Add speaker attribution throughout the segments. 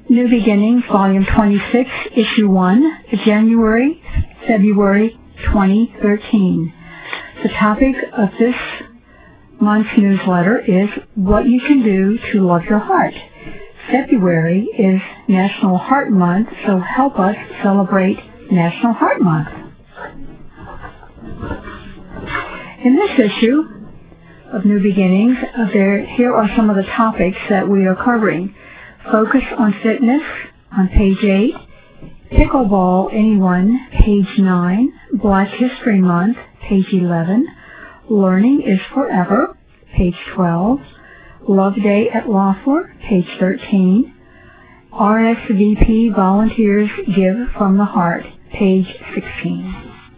Speaker 1: New Beginnings, Volume 26, Issue 1, January, February 2013. The topic of this month's newsletter is what you can do to love your heart. February is National Heart Month, so help us celebrate National Heart Month. In this issue of New Beginnings, here are some of the topics that we are covering. Focus on Fitness on page 8, Pickleball Anyone, page 9, Black History Month, page 11, Learning is Forever, page 12, Love Day at Loeffler, page 13, RSVP Volunteers Give from the Heart, page 16.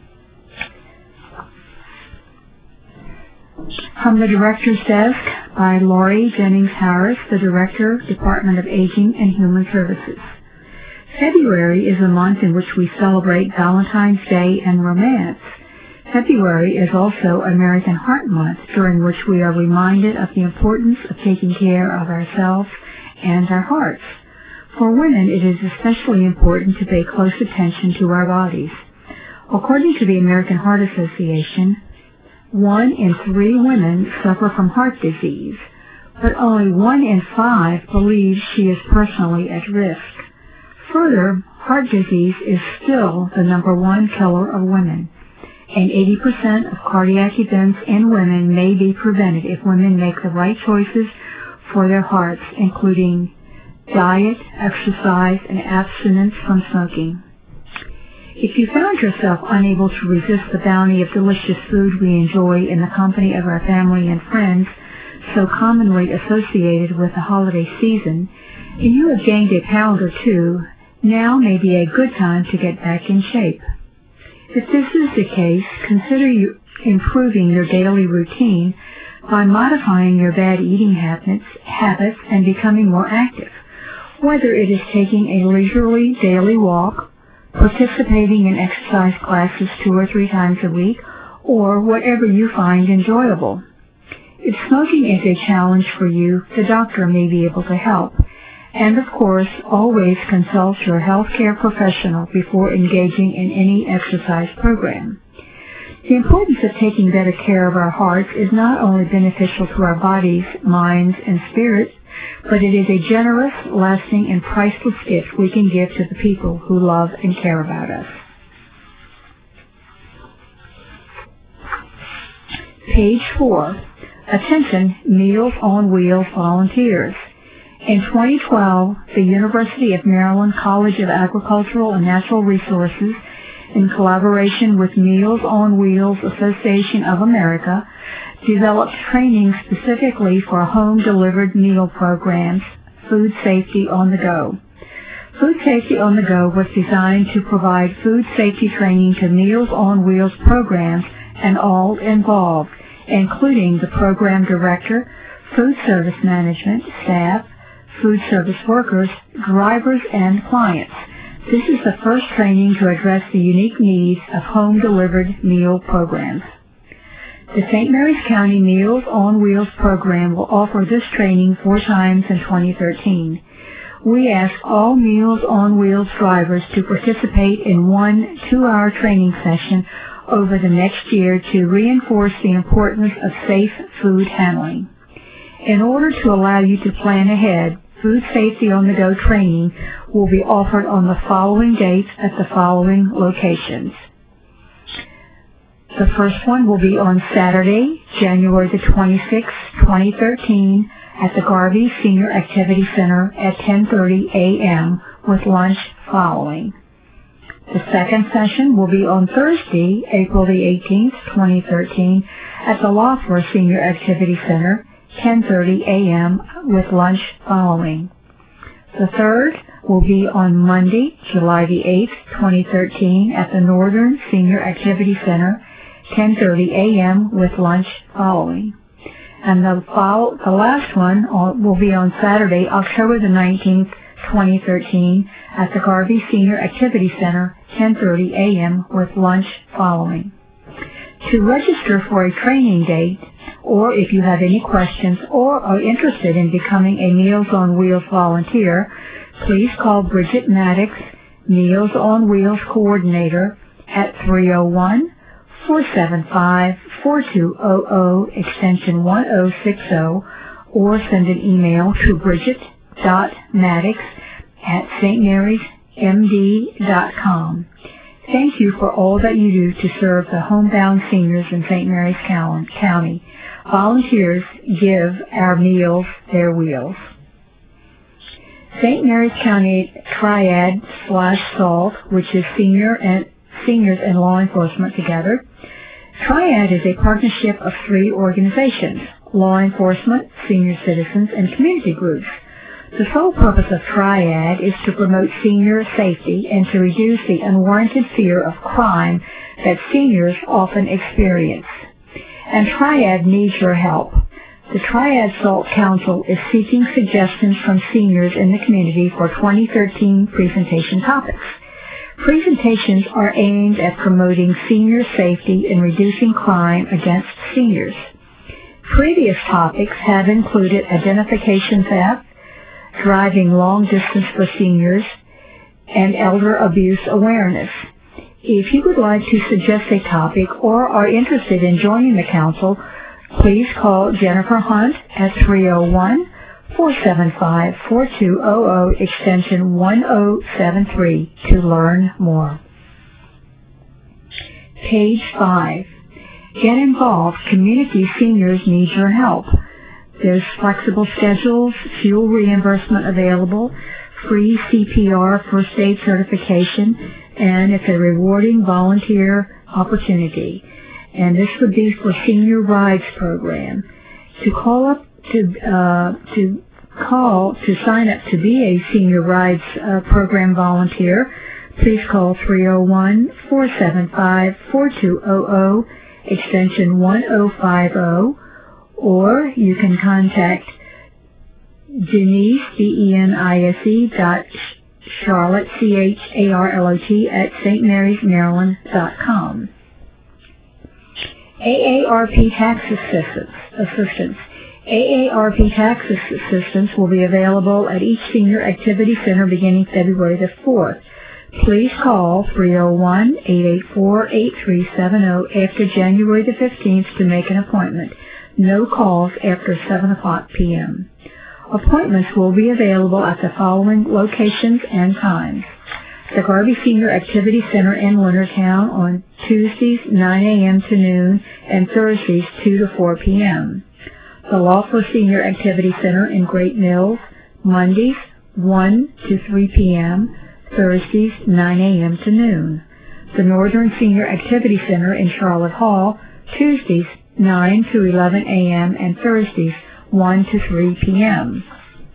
Speaker 1: From the Director's Desk by Laurie Jennings Harris, the Director, Department of Aging and Human Services. February is a month in which we celebrate Valentine's Day and romance. February is also American Heart Month, during which we are reminded of the importance of taking care of ourselves and our hearts. For women, it is especially important to pay close attention to our bodies. According to the American Heart Association, 1 in 3 women suffer from heart disease, but only 1 in 5 believes she is personally at risk. Further, heart disease is still the #1 killer of women, and 80% of cardiac events in women may be prevented if women make the right choices for their hearts, including diet, exercise, and abstinence from smoking. If you found yourself unable to resist the bounty of delicious food we enjoy in the company of our family and friends, so commonly associated with the holiday season, and you have gained a pound or 2, now may be a good time to get back in shape. If this is the case, consider improving your daily routine by modifying your bad eating habits and becoming more active, whether it is taking a leisurely daily walk, participating in exercise classes 2 or 3 times a week, or whatever you find enjoyable. If smoking is a challenge for you, the doctor may be able to help. And of course, always consult your healthcare professional before engaging in any exercise program. The importance of taking better care of our hearts is not only beneficial to our bodies, minds, and spirits, but it is a generous, lasting, and priceless gift we can give to the people who love and care about us. Page 4. Attention, Meals on Wheels volunteers. In 2012, the University of Maryland College of Agricultural and Natural Resources, in collaboration with Meals on Wheels Association of America, developed training specifically for home-delivered meal programs, Food Safety on the Go. Food Safety on the Go was designed to provide food safety training to Meals on Wheels programs and all involved, including the program director, food service management, staff, food service workers, drivers, and clients. This is the first training to address the unique needs of home-delivered meal programs. The St. Mary's County Meals on Wheels program will offer this training 4 times in 2013. We ask all Meals on Wheels drivers to participate in 1 2-hour training session over the next year to reinforce the importance of safe food handling. In order to allow you to plan ahead, Food Safety on the Go training will be offered on the following dates at the following locations. The first one will be on Saturday, January the 26th, 2013, at the Garvey Senior Activity Center at 10:30 a.m. with lunch following. The second session will be on Thursday, April the 18th, 2013, at the Loeffler Senior Activity Center, 10:30 a.m. with lunch following. The third will be on Monday, July the 8th, 2013, at the Northern Senior Activity Center, 10:30 a.m. with lunch following. And the last one will be on Saturday, October the 19th, 2013, at the Garvey Senior Activity Center, 10:30 a.m. with lunch following. To register for a training date, or if you have any questions or are interested in becoming a Meals on Wheels volunteer, please call Bridget Maddox, Meals on Wheels Coordinator, at 301-475-4200, extension 1060, or send an email to bridget.maddox@stmarysmd.com. Thank you for all that you do to serve the homebound seniors in St. Mary's County. Volunteers give our meals their wheels. St. Mary's County Triad/SALT, which is seniors and law enforcement together. Triad is a partnership of 3 organizations: law enforcement, senior citizens, and community groups. The sole purpose of Triad is to promote senior safety and to reduce the unwarranted fear of crime that seniors often experience. And Triad needs your help. The Triad SALT Council is seeking suggestions from seniors in the community for 2013 presentation topics. Presentations are aimed at promoting senior safety and reducing crime against seniors. Previous topics have included identification theft, driving long distance for seniors, and elder abuse awareness. If you would like to suggest a topic or are interested in joining the council, please call Jennifer Hunt at 301-475-4200, extension 1073 to learn more. Page 5. Get involved. Community seniors need your help. There's flexible schedules, fuel reimbursement available, free CPR first aid certification, and it's a rewarding volunteer opportunity. And this would be for Senior Rides program. To sign up to be a Senior Rides program volunteer, please call 301-475-4200, extension 1050, or you can contact Denise, Charlotte, CHARLOT, at stmarysmaryland.com. AARP Tax Assistance. AARP Tax Assistance will be available at each senior activity center beginning February the 4th. Please call 301-884-8370 after January the 15th to make an appointment. No calls after 7 o'clock p.m. Appointments will be available at the following locations and times: the Garvey Senior Activity Center in Leonardtown on Tuesdays 9 a.m. to noon and Thursdays 2 to 4 p.m. The Lawford Senior Activity Center in Great Mills, Mondays 1 to 3 p.m., Thursdays 9 a.m. to noon. The Northern Senior Activity Center in Charlotte Hall, Tuesdays 9 to 11 a.m. and Thursdays 1 to 3 p.m.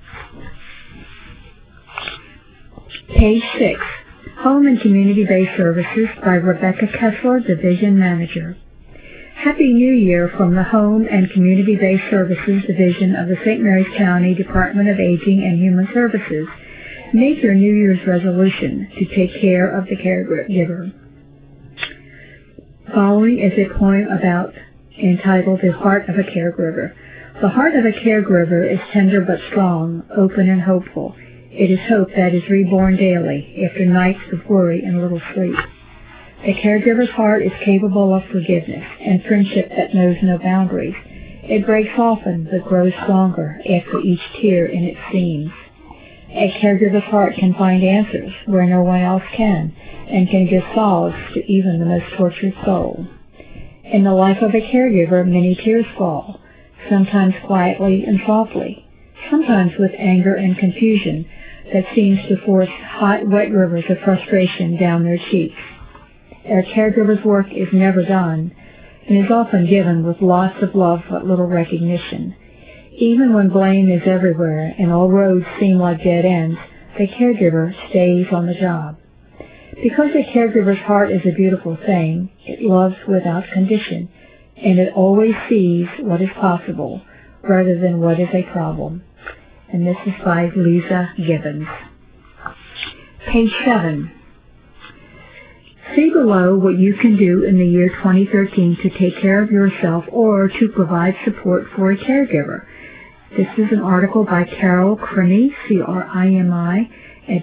Speaker 1: Page 6. Home and Community-Based Services by Rebecca Kessler, Division Manager. Happy New Year from the Home and Community-Based Services Division of the St. Mary's County Department of Aging and Human Services. Make your New Year's resolution to take care of the caregiver. Following is a poem entitled The Heart of a Caregiver. The heart of a caregiver is tender but strong, open and hopeful. It is hope that is reborn daily after nights of worry and little sleep. A caregiver's heart is capable of forgiveness and friendship that knows no boundaries. It breaks often but grows stronger after each tear in its seams. A caregiver's heart can find answers where no one else can, and can give solace to even the most tortured soul. In the life of a caregiver, many tears fall, sometimes quietly and softly, sometimes with anger and confusion that seems to force hot, wet rivers of frustration down their cheeks. Our caregiver's work is never done, and is often given with lots of love but little recognition. Even when blame is everywhere and all roads seem like dead ends, the caregiver stays on the job. Because a caregiver's heart is a beautiful thing, it loves without condition, and it always sees what is possible rather than what is a problem. And this is by Lisa Gibbons. Page 7. See below what you can do in the year 2013 to take care of yourself or to provide support for a caregiver. This is an article by Carol Crimi, C-R-I-M-I, at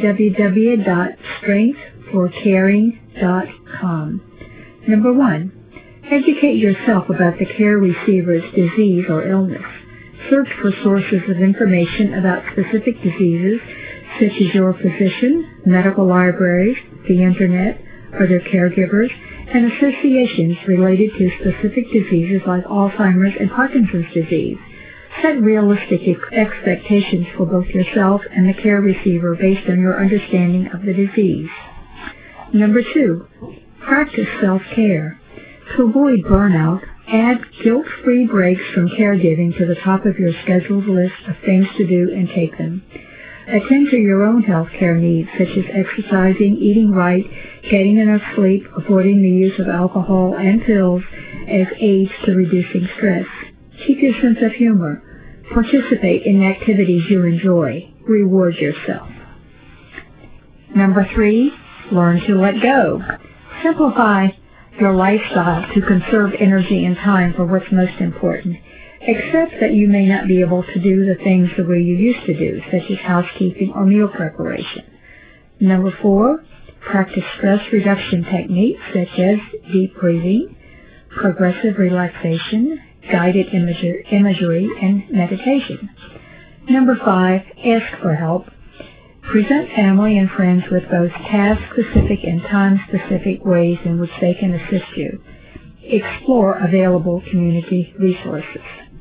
Speaker 1: www.strengthforcaring.com. Number 1. Educate yourself about the care receiver's disease or illness. Search for sources of information about specific diseases, such as your physician, medical libraries, the Internet, other caregivers, and associations related to specific diseases like Alzheimer's and Parkinson's disease. Set realistic expectations for both yourself and the care receiver based on your understanding of the disease. Number 2, practice self-care. To avoid burnout, add guilt-free breaks from caregiving to the top of your scheduled list of things to do and take them. Attend to your own health care needs, such as exercising, eating right, getting enough sleep, avoiding the use of alcohol and pills as aids to reducing stress. Keep your sense of humor. Participate in activities you enjoy. Reward yourself. Number 3, learn to let go. Simplify your lifestyle to conserve energy and time for what's most important. Accept that you may not be able to do the things the way you used to do, such as housekeeping or meal preparation. Number 4, practice stress reduction techniques such as deep breathing, progressive relaxation, guided imagery, and meditation. Number 5, ask for help. Present family and friends with both task-specific and time-specific ways in which they can assist you. Explore available community resources.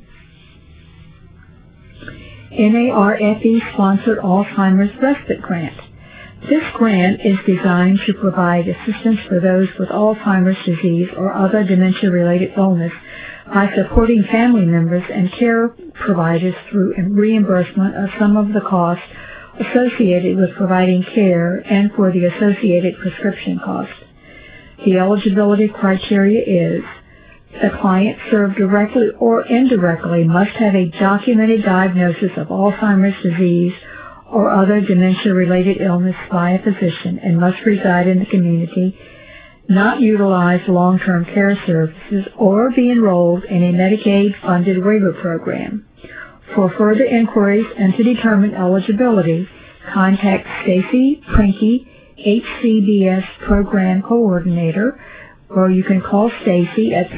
Speaker 1: NARFE-sponsored Alzheimer's Respite Grant. This grant is designed to provide assistance for those with Alzheimer's disease or other dementia-related illness by supporting family members and care providers through reimbursement of some of the costs associated with providing care and for the associated prescription costs. The eligibility criteria is the client served directly or indirectly must have a documented diagnosis of Alzheimer's disease or other dementia-related illness by a physician and must reside in the community, not utilize long-term care services, or be enrolled in a Medicaid-funded waiver program. For further inquiries and to determine eligibility, contact Stacy Prinke, HCBS Program Coordinator, or you can call Stacy at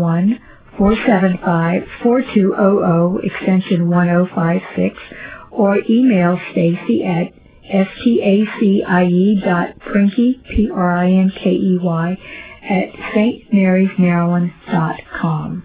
Speaker 1: 301-475-4200, extension 1056, or email Stacy at stacie.prinkey, P-R-I-N-K-E-Y, at stmarysmaryland.com.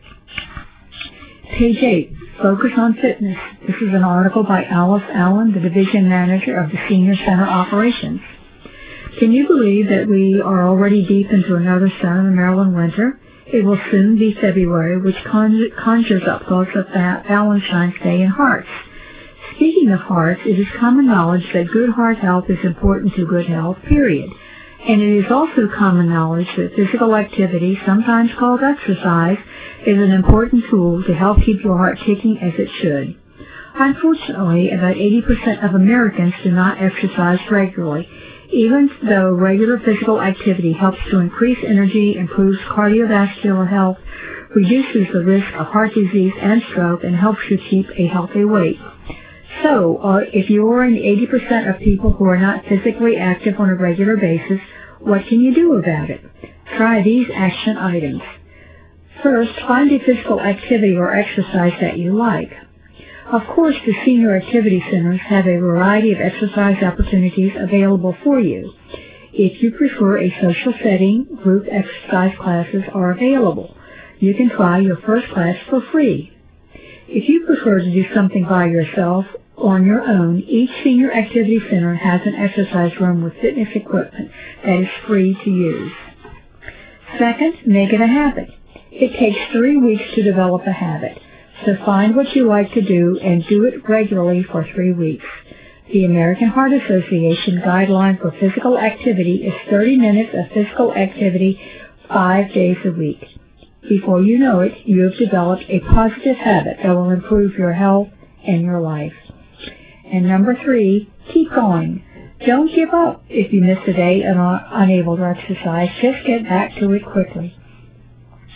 Speaker 1: Page 8, Focus on Fitness. This is an article by Alice Allen, the Division Manager of the Senior Center Operations. Can you believe that we are already deep into another Southern Maryland winter? It will soon be February, which conjures up thoughts of Valentine's Day and hearts. Speaking of hearts, it is common knowledge that good heart health is important to good health, period. And it is also common knowledge that physical activity, sometimes called exercise, is an important tool to help keep your heart ticking as it should. Unfortunately, about 80% of Americans do not exercise regularly, even though regular physical activity helps to increase energy, improves cardiovascular health, reduces the risk of heart disease and stroke, and helps you keep a healthy weight. So, if you are in the 80% of people who are not physically active on a regular basis, what can you do about it? Try these action items. First, find a physical activity or exercise that you like. Of course, the senior activity centers have a variety of exercise opportunities available for you. If you prefer a social setting, group exercise classes are available. You can try your first class for free. If you prefer to do something by yourself, on your own, each senior activity center has an exercise room with fitness equipment that is free to use. Second, make it a habit. It takes 3 weeks to develop a habit, so find what you like to do and do it regularly for 3 weeks. The American Heart Association guideline for physical activity is 30 minutes of physical activity 5 days a week. Before you know it, you have developed a positive habit that will improve your health and your life. And number 3, keep going. Don't give up if you miss a day and are unable to exercise. Just get back to it quickly.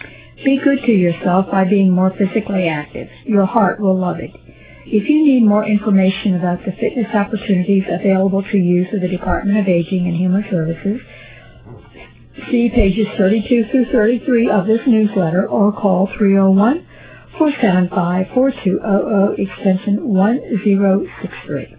Speaker 1: Be good to yourself by being more physically active. Your heart will love it. If you need more information about the fitness opportunities available to you through the Department of Aging and Human Services, see pages 32 through 33 of this newsletter or call 301-475-4200 extension 1063.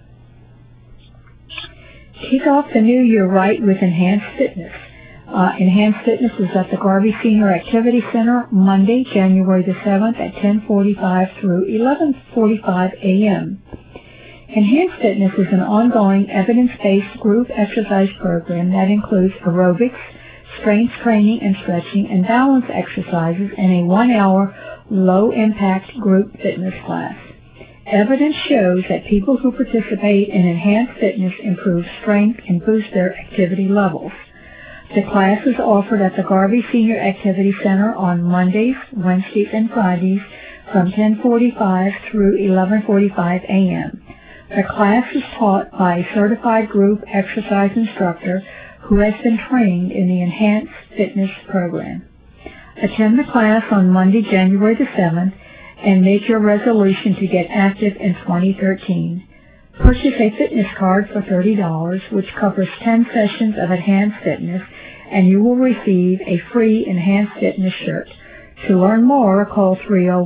Speaker 1: Kick off the new year right with Enhanced Fitness. Enhanced Fitness is at the Garvey Senior Activity Center Monday, January the 7th at 10:45 through 11:45 a.m. Enhanced Fitness is an ongoing evidence-based group exercise program that includes aerobics, strength training and stretching, and balance exercises in a 1-hour low-impact group fitness class. Evidence shows that people who participate in Enhanced Fitness improve strength and boost their activity levels. The class is offered at the Garvey Senior Activity Center on Mondays, Wednesdays, and Fridays from 10:45 through 11:45 a.m. The class is taught by a certified group exercise instructor who has been trained in the Enhanced Fitness program. Attend the class on Monday, January the 7th, and make your resolution to get active in 2013. Purchase a fitness card for $30, which covers 10 sessions of Enhanced Fitness, and you will receive a free Enhanced Fitness shirt. To learn more, call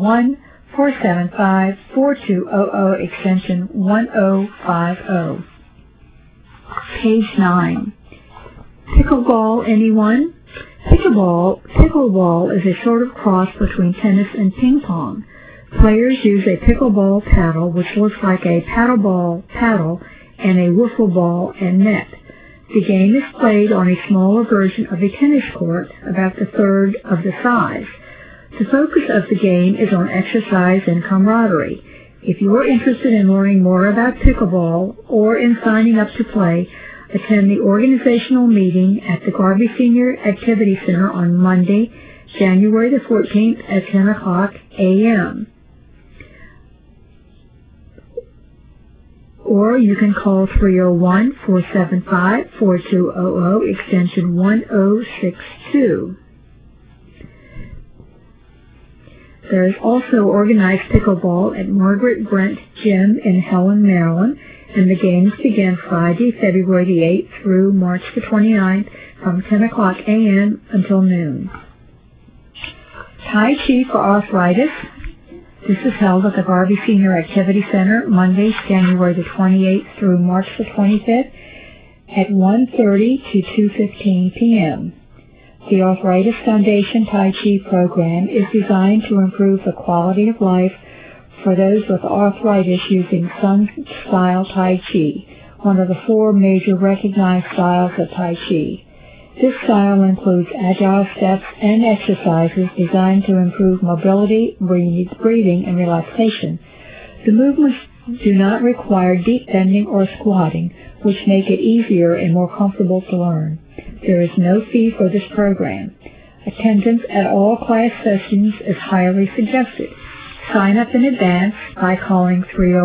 Speaker 1: 301-475-4200 extension 1050. Page 9. Pickleball, anyone? Pickleball is a sort of cross between tennis and ping pong. Players use a pickleball paddle, which looks like a paddle and a wiffle ball and net. The game is played on a smaller version of a tennis court, about the third of the size. The focus of the game is on exercise and camaraderie. If you are interested in learning more about pickleball or in signing up to play, attend the organizational meeting at the Garvey Senior Activity Center on Monday, January the 14th at 10 o'clock a.m. Or you can call 301-475-4200 extension 1062. There is also organized pickleball at Margaret Brent Gym in Helen, Maryland, and the games begin Friday, February the 8th through March the 29th from 10 o'clock a.m. until noon. Tai Chi for arthritis. This is held at the Garvey Senior Activity Center Mondays, January the 28th through March the 25th at 1:30 to 2:15 p.m. The Arthritis Foundation Tai Chi program is designed to improve the quality of life for those with arthritis using Sun Style Tai Chi, one of the 4 major recognized styles of Tai Chi. This style includes agile steps and exercises designed to improve mobility, breathing, and relaxation. The movements do not require deep bending or squatting, which make it easier and more comfortable to learn. There is no fee for this program. Attendance at all class sessions is highly suggested. Sign up in advance by calling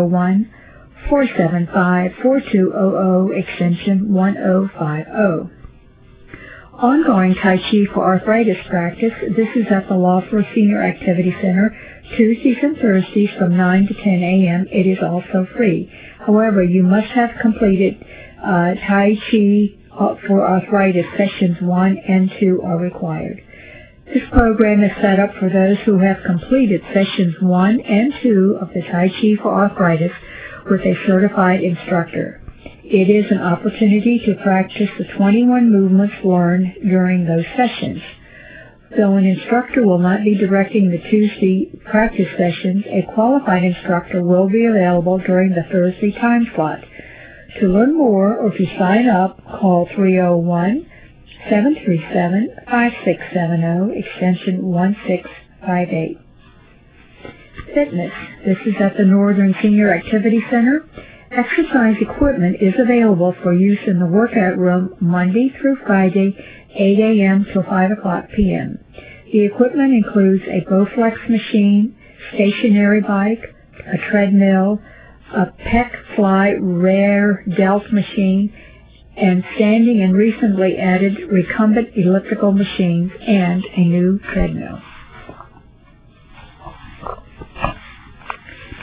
Speaker 1: 301-475-4200 extension 1050. Ongoing Tai Chi for arthritis practice. This is at the Loeffler Senior Activity Center Tuesdays and Thursdays from 9 to 10 a.m. It is also free. However, you must have completed Tai Chi for arthritis. Sessions 1 and 2 are required. This program is set up for those who have completed sessions 1 and 2 of the Tai Chi for arthritis with a certified instructor. It is an opportunity to practice the 21 movements learned during those sessions. Though an instructor will not be directing the Tuesday practice sessions, a qualified instructor will be available during the Thursday time slot. To learn more or to sign up, call 301-737-5670, extension 1658. Fitness. This is at the Northern Senior Activity Center. Exercise equipment is available for use in the workout room Monday through Friday, 8 a.m. till 5 o'clock p.m. The equipment includes a Bowflex machine, stationary bike, a treadmill, a Pec Fly Rare Delt machine, and standing and recently added recumbent elliptical machines, and a new treadmill.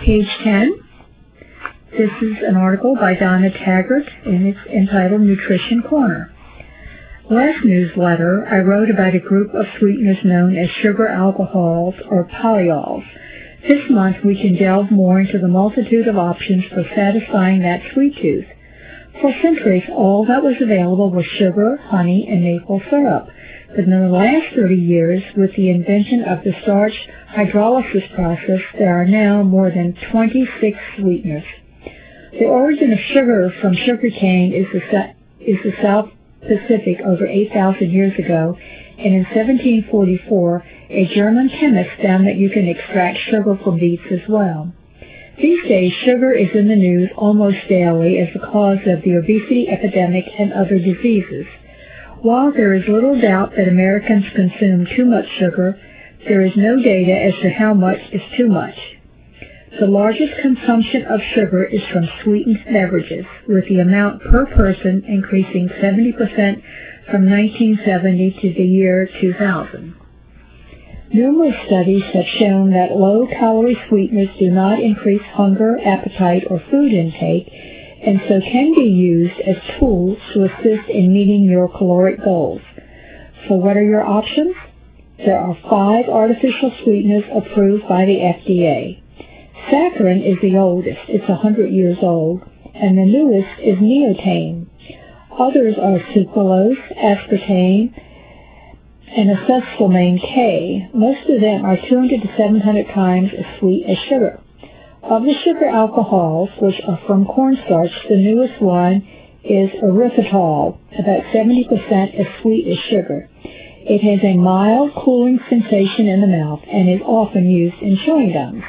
Speaker 1: Page 10. This is an article by Donna Taggart, and it's entitled Nutrition Corner. Last newsletter, I wrote about a group of sweeteners known as sugar alcohols or polyols. This month, we can delve more into the multitude of options for satisfying that sweet tooth. For centuries, all that was available was sugar, honey, and maple syrup. But in the last 30 years, with the invention of the starch hydrolysis process, there are now more than 26 sweeteners. The origin of sugar from sugarcane is the South Pacific over 8,000 years ago, and in 1744, a German chemist found that you can extract sugar from beets as well. These days, sugar is in the news almost daily as the cause of the obesity epidemic and other diseases. While there is little doubt that Americans consume too much sugar, there is no data as to how much is too much. The largest consumption of sugar is from sweetened beverages, with the amount per person increasing 70% from 1970 to the year 2000. Numerous studies have shown that low-calorie sweeteners do not increase hunger, appetite, or food intake, and so can be used as tools to assist in meeting your caloric goals. So what are your options? There are 5 artificial sweeteners approved by the FDA. Saccharin is the oldest, it's 100 years old, and the newest is neotame. Others are sucralose, aspartame, and acetylcholine K. Most of them are 200 to 700 times as sweet as sugar. Of the sugar alcohols, which are from cornstarch, the newest one is erythritol, about 70% as sweet as sugar. It has a mild, cooling sensation in the mouth and is often used in chewing gums.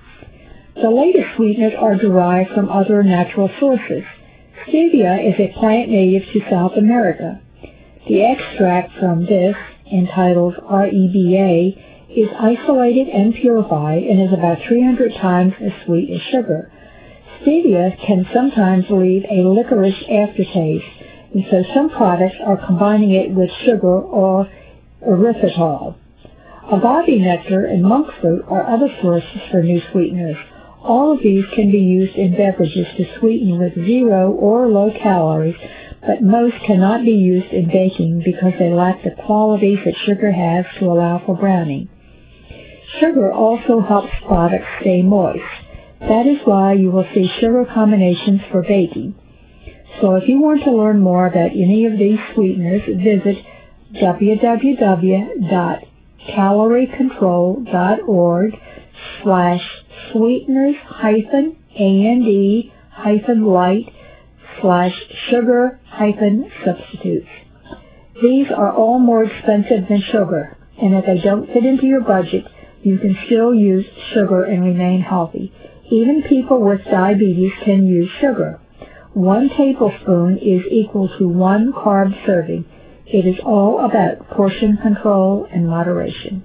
Speaker 1: The latest sweeteners are derived from other natural sources. Stevia is a plant native to South America. The extract from this, entitled REBA, is isolated and purified and is about 300 times as sweet as sugar. Stevia can sometimes leave a licorice aftertaste, and so some products are combining it with sugar or erythritol. Agave nectar and monk fruit are other sources for new sweeteners. All of these can be used in beverages to sweeten with 0 or low calories, but most cannot be used in baking because they lack the qualities that sugar has to allow for browning. Sugar also helps products stay moist. That is why you will see sugar combinations for baking. So if you want to learn more about any of these sweeteners, visit www.calorie-control.org/sweeteners-light/sugar-substitutes. These are all more expensive than sugar, and if they don't fit into your budget, you can still use sugar and remain healthy. Even people with diabetes can use sugar. 1 tablespoon is equal to 1 carb serving. It is all about portion control and moderation.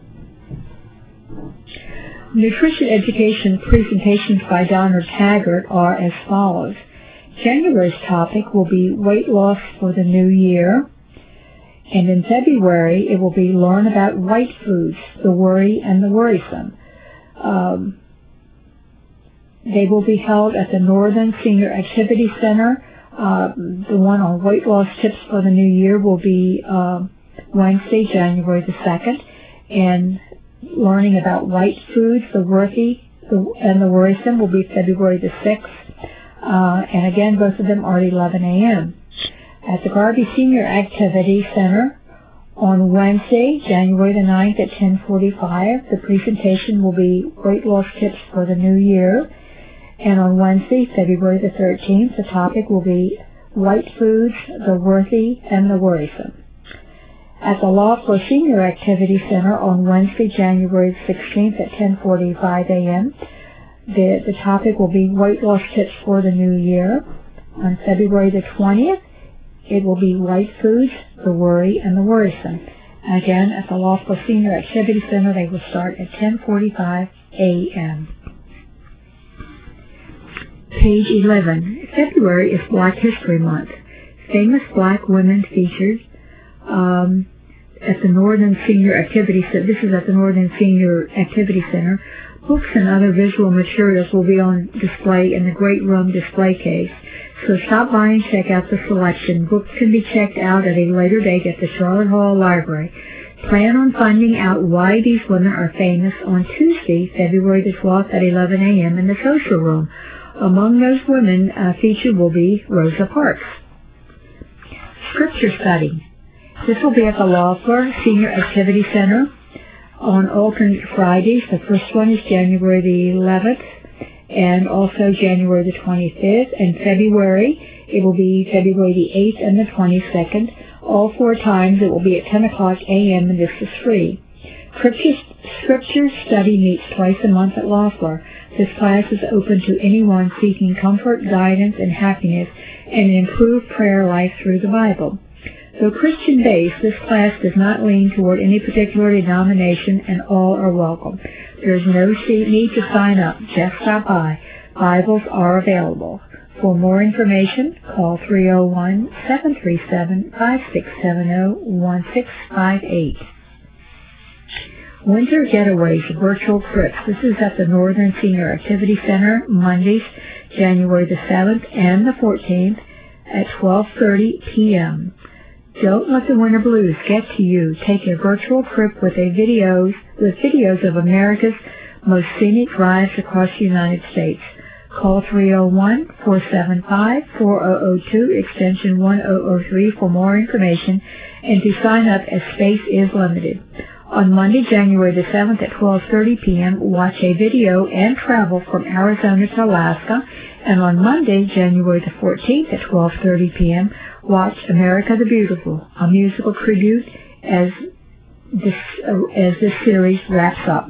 Speaker 1: Nutrition education presentations by Donna Taggart are as follows. January's topic will be weight loss for the new year. And in February, it will be learn about white foods, the worry and the worrisome. They will be held at the Northern Senior Activity Center. The one on weight loss tips for the new year will be Wednesday, January the 2nd. And learning about white foods, the worthy and the worrisome will be February the 6th. And again, both of them are at 11 a.m. At the Garvey Senior Activity Center on Wednesday, January the 9th at 10:45. The presentation will be weight loss tips for the new year. And on Wednesday, February the 13th, the topic will be white foods, the worthy and the worrisome. At the Lawful Senior Activity Center on Wednesday, January 16th at 10:45 a.m., the topic will be weight loss tips for the new year. On February the 20th, it will be white foods, the worry, and the worrisome. Again, at the Lawful Senior Activity Center, they will start at 10:45 a.m. Page 11. February is Black History Month. Famous black women featured at the Northern Senior Activity Center. This is at the Northern Senior Activity Center Books and other visual materials will be on display in the Great Room display case, so stop by and check out the selection. Books can be checked out at a later date at the Charlotte Hall Library. Plan on finding out why these women are famous on Tuesday, February the 12th at 11 a.m. in the social room. Among those women featured will be Rosa Parks. Scripture study. This will be at the Loeffler Senior Activity Center on alternate Fridays. The first one is January the 11th and also January the 25th. And February, it will be February the 8th and the 22nd. All 4 times it will be at 10 o'clock a.m. and this is free. Scripture study meets twice a month at Loeffler. This class is open to anyone seeking comfort, guidance, and happiness and an improved prayer life through the Bible. Though Christian-based, this class does not lean toward any particular denomination, and all are welcome. There is no need to sign up. Just stop by. Bibles are available. For more information, call 301-737-5670-1658. Winter Getaways Virtual Trips. This is at the Northern Senior Activity Center, Mondays, January the 7th and the 14th at 12:30 p.m. Don't let the winter blues get to you. Take a virtual trip with videos of America's most scenic drives across the United States. Call 301-475-4002, extension 1003 for more information and to sign up as space is limited. On Monday, January the 7th at 12:30 p.m., watch a video and travel from Arizona to Alaska. And on Monday, January the 14th at 12:30 p.m., watch America the Beautiful, a musical tribute as this series wraps up.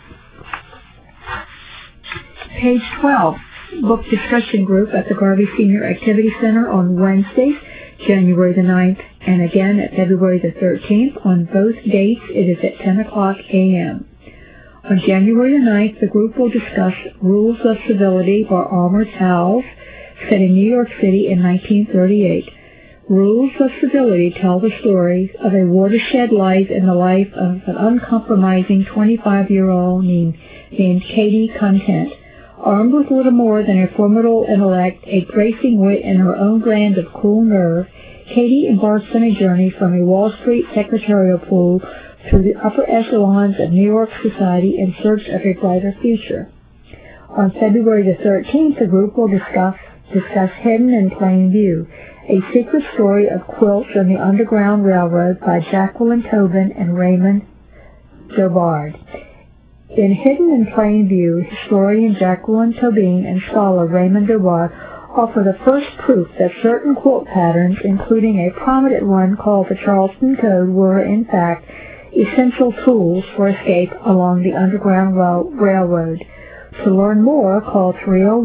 Speaker 1: Page 12, book discussion group at the Garvey Senior Activity Center on Wednesdays, January the 9th, and again at February the 13th. On both dates, it is at 10 o'clock a.m. On January the 9th, the group will discuss Rules of Civility by Armored Towels, set in New York City in 1938. Rules of Civility tell the story of a watershed life in the life of an uncompromising 25-year-old named Katie Content. Armed with little more than a formidable intellect, a bracing wit, and her own brand of cool nerve, Katie embarks on a journey from a Wall Street secretarial pool through the upper echelons of New York society in search of a brighter future. On February the 13th, the group will discuss Hidden in Plain View, a secret story of quilts on the Underground Railroad by Jacqueline Tobin and Raymond Dobard. In Hidden in Plain View, historian Jacqueline Tobin and scholar Raymond Dobard offer the first proof that certain quilt patterns, including a prominent one called the Charleston Code, were, in fact, essential tools for escape along the Underground Railroad. To learn more, call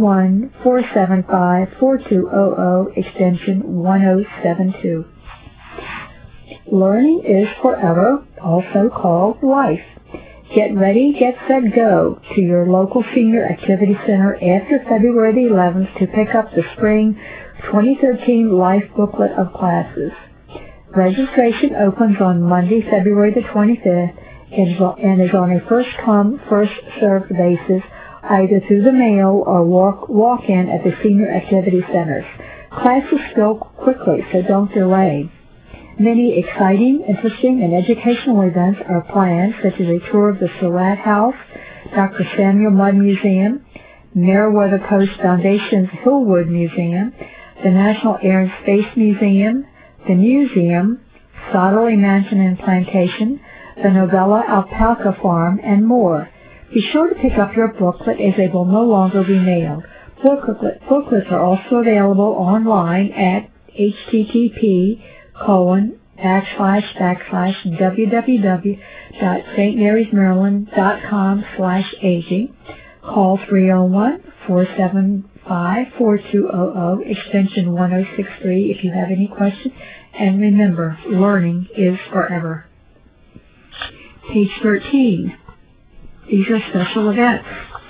Speaker 1: 301-475-4200, extension 1072. Learning is forever, also called life. Get ready, get set, go to your local senior activity center after February the 11th to pick up the spring 2013 Life booklet of classes. Registration opens on Monday, February the 25th and is on a first-come, first-served basis, either through the mail or walk-in at the senior activity centers. Classes fill quickly, so don't delay. Many exciting, interesting, and educational events are planned, such as a tour of the Surratt House, Dr. Samuel Mudd Museum, Meriwether Post Foundation's Hillwood Museum, the National Air and Space Museum, the Museum, Sodderly Mansion and Plantation, the Novella Alpaca Farm, and more. Be sure to pick up your booklet as they will no longer be mailed. Booklets are also available online at http://www.stmarysmaryland.com/aging. Call 301-475-4200, extension 1063 if you have any questions. And remember, learning is forever. Page 13. These are special events.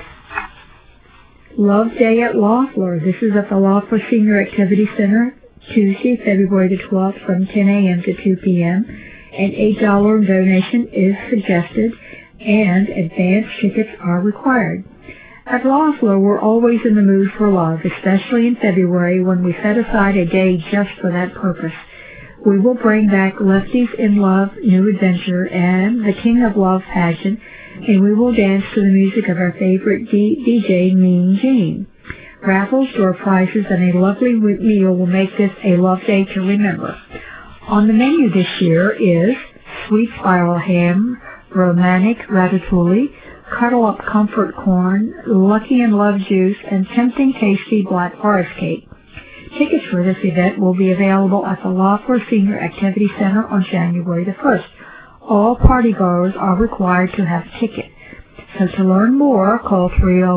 Speaker 1: Love Day at Loeffler. This is at the Loeffler Senior Activity Center, Tuesday, February the 12th from 10 a.m. to 2 p.m. An $8 donation is suggested. and advance tickets are required. At Loeffler, we're always in the mood for love, especially in February when we set aside a day just for that purpose. We will bring back Lefties in Love, New Adventure, and the King of Love pageant, and we will dance to the music of our favorite DJ, Mean Gene. Raffles, door prizes, and a lovely meal will make this a love day to remember. On the menu this year is sweet spiral ham, romantic ratatouille, cuddle-up comfort corn, Lucky and Love juice, and tempting tasty Black Forest cake. Tickets for this event will be available at the Loeffler Senior Activity Center on January the 1st. All partygoers are required to have a ticket. So to learn more, call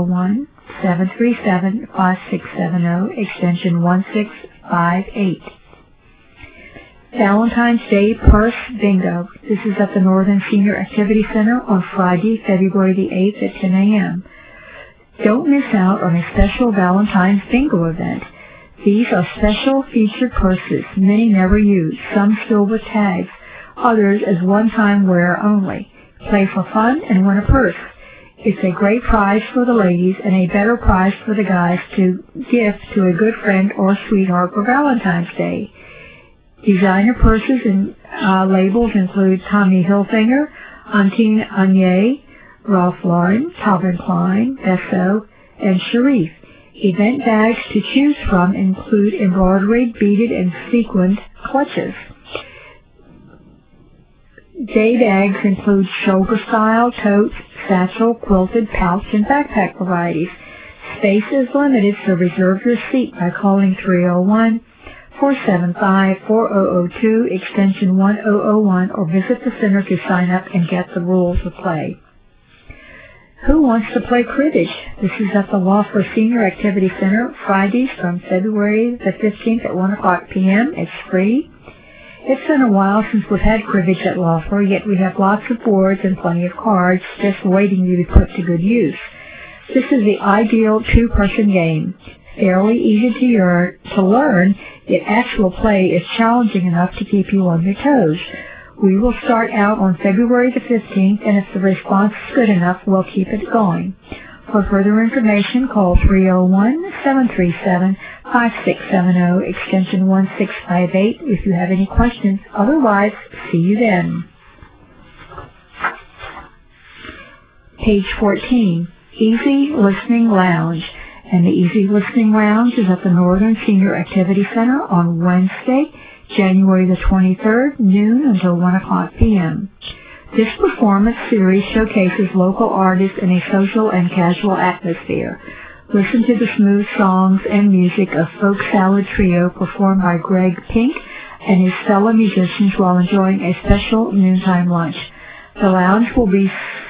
Speaker 1: 301-737-5670, extension 1658. Valentine's Day Purse Bingo. This is at the Northern Senior Activity Center on Friday, February the 8th at 10 a.m. Don't miss out on a special Valentine's Bingo event. These are special featured purses, many never used, some still with tags, others as one-time wear only. Play for fun and win a purse. It's a great prize for the ladies and a better prize for the guys to gift to a good friend or sweetheart for Valentine's Day. Designer purses and labels include Tommy Hilfiger, Antine Agnier, Ralph Lauren, Calvin Klein, Besso, and Sharif. Event bags to choose from include embroidered, beaded, and sequined clutches. Day bags include shoulder style, totes, satchel, quilted, pouch, and backpack varieties. Space is limited, so reserve your seat by calling 301-475-4002, extension 1001, or visit the center to sign up and get the rules of play. Who wants to play cribbage? This is at the Loeffler Senior Activity Center, Fridays from February the 15th at 1 o'clock p.m. It's free. It's been a while since we've had cribbage at Loeffler, yet we have lots of boards and plenty of cards just waiting to be put to good use. This is the ideal two-person game. Fairly easy to learn, yet actual play is challenging enough to keep you on your toes. We will start out on February the 15th, and if the response is good enough, we'll keep it going. For further information, call 301-737-5670, extension 1658, if you have any questions. Otherwise, see you then. Page 14, Easy Listening Lounge. And the Easy Listening Lounge is at the Northern Senior Activity Center on Wednesday, January the 23rd, noon until 1 o'clock p.m. This performance series showcases local artists in a social and casual atmosphere. Listen to the smooth songs and music of Folk Salad Trio performed by Greg Pink and his fellow musicians while enjoying a special noontime lunch. The lounge will be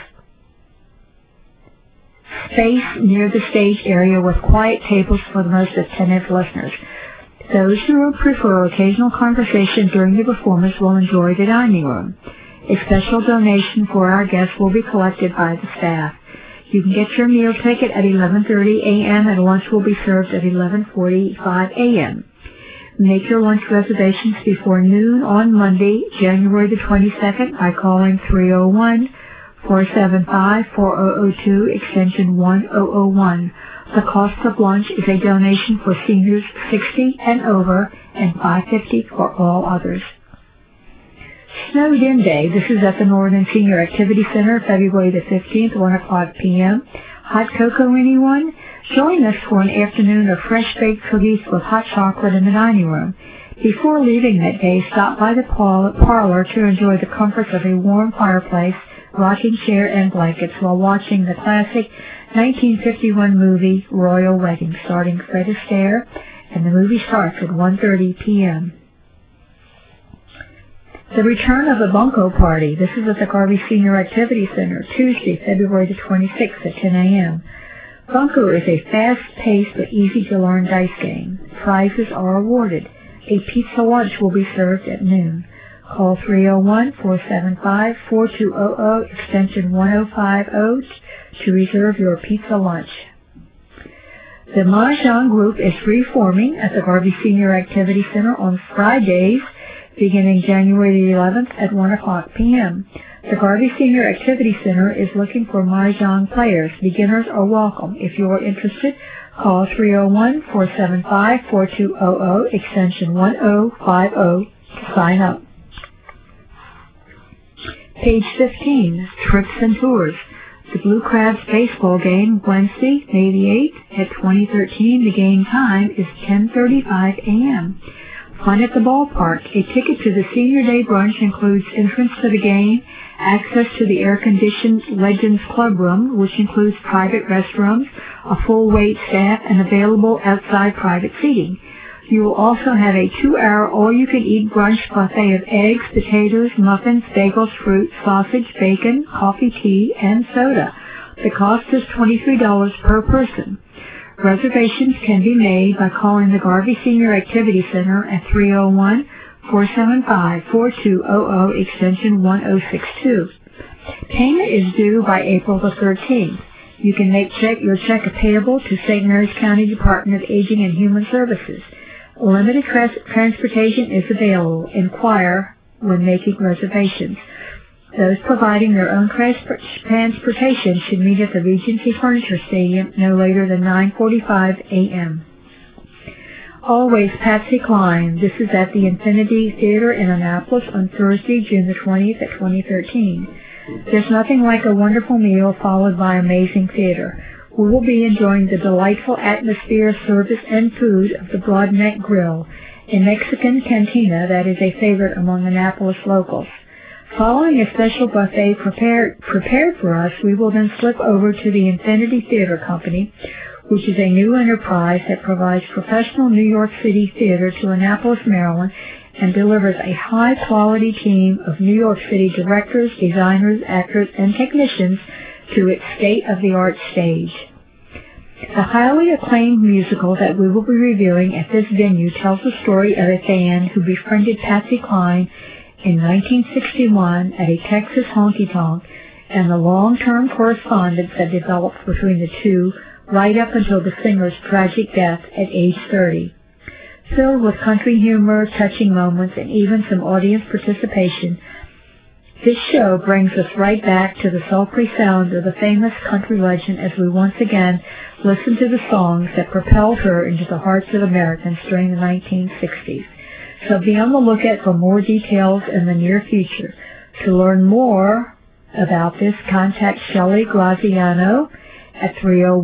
Speaker 1: spaced near the stage area with quiet tables for the most attentive listeners. Those who prefer occasional conversation during the performance will enjoy the dining room. A special donation for our guests will be collected by the staff. You can get your meal ticket at 11:30 a.m. and lunch will be served at 11:45 a.m. Make your lunch reservations before noon on Monday, January the 22nd by calling 301-475-4002, extension 1001. The cost of lunch is a donation for seniors 60 and over and $5.50 for all others. Snowed In Day. This is at the Northern Senior Activity Center, February the 15th, 1 o'clock p.m. Hot cocoa, anyone? Join us for an afternoon of fresh-baked cookies with hot chocolate in the dining room. Before leaving that day, stop by the parlor to enjoy the comforts of a warm fireplace, rocking chair, and blankets while watching the classic 1951 movie Royal Wedding, starring Fred Astaire, and the movie starts at 1:30 p.m. The return of the Bunko Party. This is at the Garvey Senior Activity Center, Tuesday, February the 26th at 10 a.m. Bunko is a fast-paced but easy-to-learn dice game. Prizes are awarded. A pizza lunch will be served at noon. Call 301-475-4200, extension 1050, to reserve your pizza lunch. The Mahjong Group is reforming at the Garvey Senior Activity Center on Fridays, beginning January the 11th at 1 o'clock p.m. The Garvey Senior Activity Center is looking for Mahjong players. Beginners are welcome. If you are interested, call 301-475-4200, extension 1050 to sign up. Page 15, Trips and Tours. The Blue Crabs baseball game, Wednesday, May the 8th at 2013. The game time is 10:35 a.m. Fun at the ballpark. A ticket to the Senior Day brunch includes entrance to the game, access to the air-conditioned Legends Club Room, which includes private restrooms, a full wait staff, and available outside private seating. You will also have a 2-hour all-you-can-eat brunch buffet of eggs, potatoes, muffins, bagels, fruit, sausage, bacon, coffee, tea, and soda. The cost is $23 per person. Reservations can be made by calling the Garvey Senior Activity Center at 301-475-4200, extension 1062. Payment is due by April the 13th. You can make your check payable to St. Mary's County Department of Aging and Human Services. Limited transportation is available. Inquire when making reservations. Those providing their own transportation should meet at the Regency Furniture Stadium no later than 9:45 a.m. Always Patsy Cline. This is at the Infinity Theater in Annapolis on Thursday, June the 20th at 2013. There's nothing like a wonderful meal followed by amazing theater. We will be enjoying the delightful atmosphere, service, and food of the Broadneck Grill, a Mexican cantina that is a favorite among Annapolis locals. Following a special buffet prepared for us, we will then slip over to the Infinity Theater Company, which is a new enterprise that provides professional New York City theater to Annapolis, Maryland, and delivers a high-quality team of New York City directors, designers, actors, and technicians to its state-of-the-art stage. The highly acclaimed musical that we will be reviewing at this venue tells the story of a fan who befriended Patsy Cline in 1961 at a Texas honky-tonk and the long-term correspondence that developed between the two right up until the singer's tragic death at age 30. Filled with country humor, touching moments, and even some audience participation, this show brings us right back to the sultry sound of the famous country legend as we once again listen to the songs that propelled her into the hearts of Americans during the 1960s. So be on the lookout for more details in the near future. To learn more about this, contact Shelley Graziano at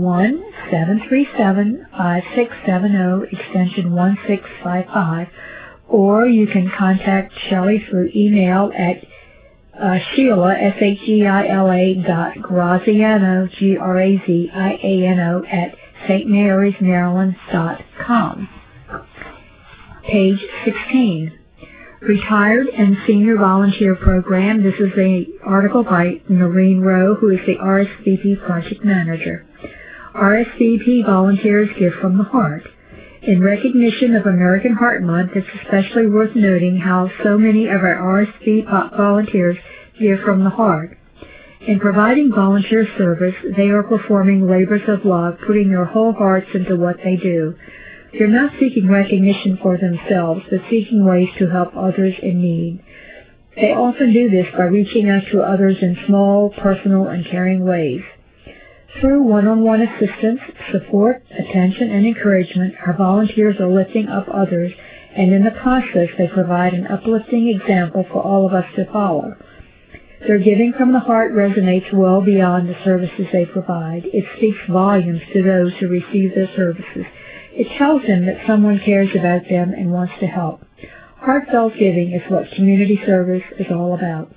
Speaker 1: 301-737-5670, extension 1655, or you can contact Shelley through email at Sheila, SHEILA, Graziano, GRAZIANO, at stmarysmaryland.com. Page 16. Retired and Senior Volunteer Program. This is an article by Noreen Rowe, who is the RSVP Project Manager. RSVP volunteers give from the heart. In recognition of American Heart Month, it's especially worth noting how so many of our RSVP volunteers give from the heart. In providing volunteer service, they are performing labors of love, putting their whole hearts into what they do. They're not seeking recognition for themselves, but seeking ways to help others in need. They often do this by reaching out to others in small, personal, and caring ways. Through one-on-one assistance, support, attention, and encouragement, our volunteers are lifting up others, and in the process, they provide an uplifting example for all of us to follow. Their giving from the heart resonates well beyond the services they provide. It speaks volumes to those who receive their services. It tells them that someone cares about them and wants to help. Heartfelt giving is what community service is all about.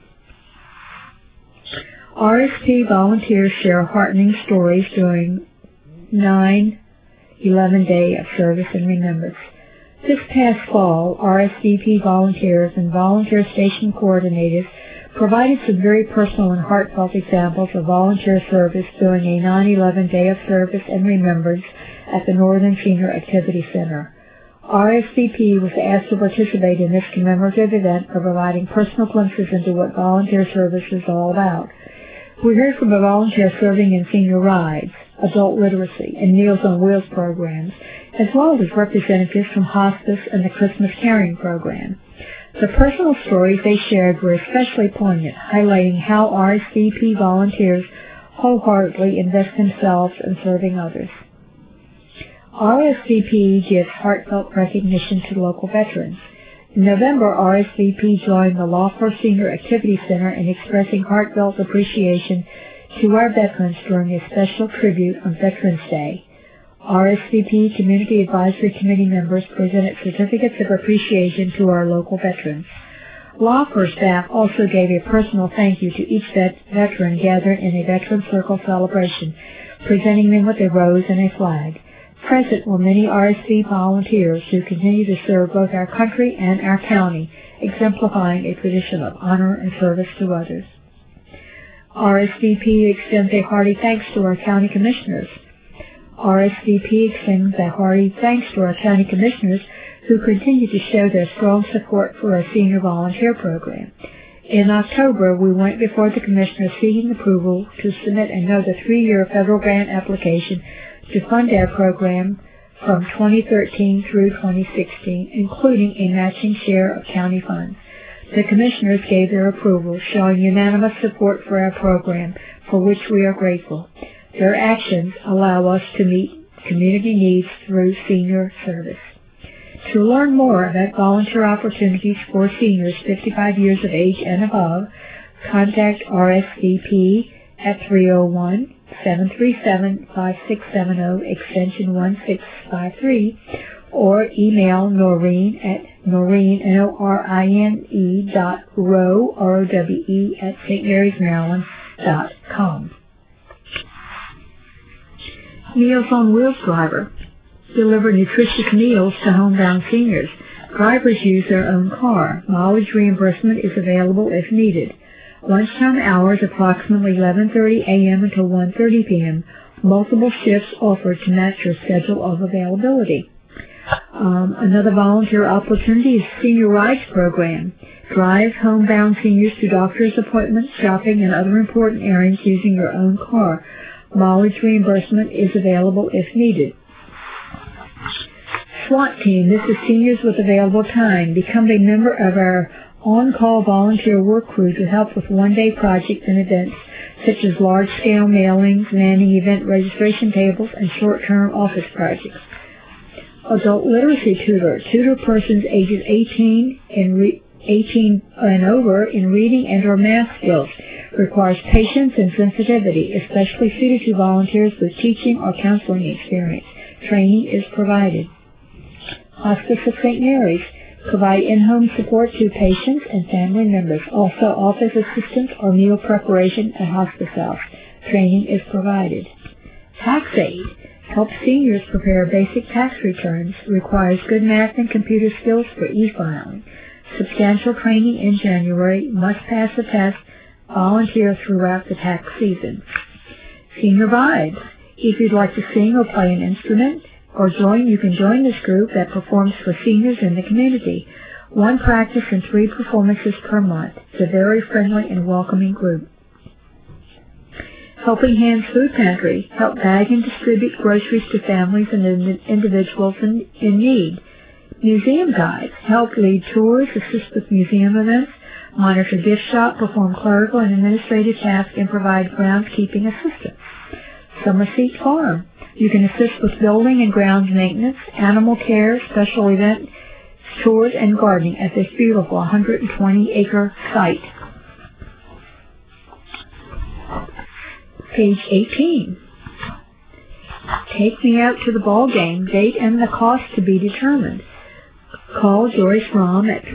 Speaker 1: RSP volunteers share heartening stories during 9/11 Day of Service and Remembrance. This past fall, RSVP volunteers and volunteer station coordinators provided some very personal and heartfelt examples of volunteer service during a 9/11 Day of Service and Remembrance at the Northern Senior Activity Center. RSVP was asked to participate in this commemorative event by providing personal glimpses into what volunteer service is all about. We heard from a volunteer serving in senior rides, adult literacy, and Meals on Wheels programs, as well as representatives from hospice and the Christmas Caring program. The personal stories they shared were especially poignant, highlighting how RSVP volunteers wholeheartedly invest themselves in serving others. RSVP gives heartfelt recognition to local veterans. In November, RSVP joined the Law for Senior Activity Center in expressing heartfelt appreciation to our veterans during a special tribute on Veterans Day. RSVP Community Advisory Committee members presented certificates of appreciation to our local veterans. Law Firm staff also gave a personal thank you to each veteran gathered in a Veteran Circle celebration, presenting them with a rose and a flag. Present were many RSV volunteers who continue to serve both our country and our county, exemplifying a tradition of honor and service to others. RSVP extends a hearty thanks to our county commissioners. RSVP extends a hearty thanks to our county commissioners who continue to show their strong support for our senior volunteer program. In October, we went before the commissioners seeking approval to submit another 3-year federal grant application to fund our program from 2013 through 2016, including a matching share of county funds. The commissioners gave their approval, showing unanimous support for our program, for which we are grateful. Their actions allow us to meet community needs through senior service. To learn more about volunteer opportunities for seniors 55 years of age and above, contact RSVP at 301-737-5670, extension 1653, or email Noreen at Noreen, Norine, .rowe, R-O-W-E, at stmarysmaryland.com. Meals on Wheels driver. Deliver nutritious meals to homebound seniors. Drivers use their own car. Mileage reimbursement is available if needed. Lunchtime hours approximately 11:30 a.m. until 1:30 p.m. Multiple shifts offered to match your schedule of availability. Another volunteer opportunity is Senior Rides Program. Drive homebound seniors to doctor's appointments, shopping, and other important errands using your own car. Mileage reimbursement is available if needed. SWAT Team. This is seniors with available time. Become a member of our on-call volunteer work crew to help with one-day projects and events such as large-scale mailings, manning event registration tables, and short-term office projects. Adult Literacy Tutor. Tutor persons ages 18 and over in reading and or math skills. Requires patience and sensitivity, especially suited to volunteers with teaching or counseling experience. Training is provided. Hospice of St. Mary's. Provide in-home support to patients and family members. Also, office assistance or meal preparation at hospice house. Training is provided. Tax Aid. Helps seniors prepare basic tax returns. Requires good math and computer skills for e-filing. Substantial training in January. Must pass the test. Volunteer throughout the tax season. Senior Vibes. If you'd like to sing or play an instrument or you can join this group that performs for seniors in the community. 1 practice and 3 performances per month. It's a very friendly and welcoming group. Helping Hands Food Pantry. Help bag and distribute groceries to families and individuals in need. Museum Guides. Help lead tours, assist with museum events, monitor gift shop, perform clerical and administrative tasks, and provide groundskeeping assistance. Summer Seat Farm. You can assist with building and grounds maintenance, animal care, special event tours, and gardening at this beautiful 120-acre site. Page 18. Take Me Out to the Ball Game. Date and the cost to be determined. Call Joyce Rahm at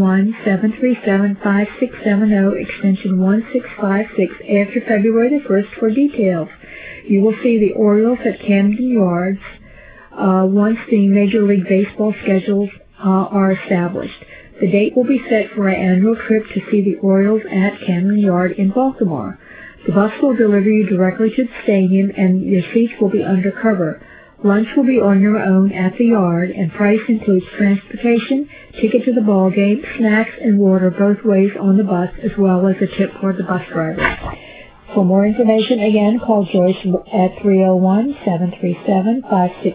Speaker 1: 301-737-5670, extension 1656, after February the 1st for details. You will see the Orioles at Camden Yards once the Major League Baseball schedules are established. The date will be set for an annual trip to see the Orioles at Camden Yard in Baltimore. The bus will deliver you directly to the stadium, and your seats will be undercover. Lunch will be on your own at the yard, and price includes transportation, ticket to the ball game, snacks, and water both ways on the bus, as well as a tip for the bus driver. For more information, again, call Joyce at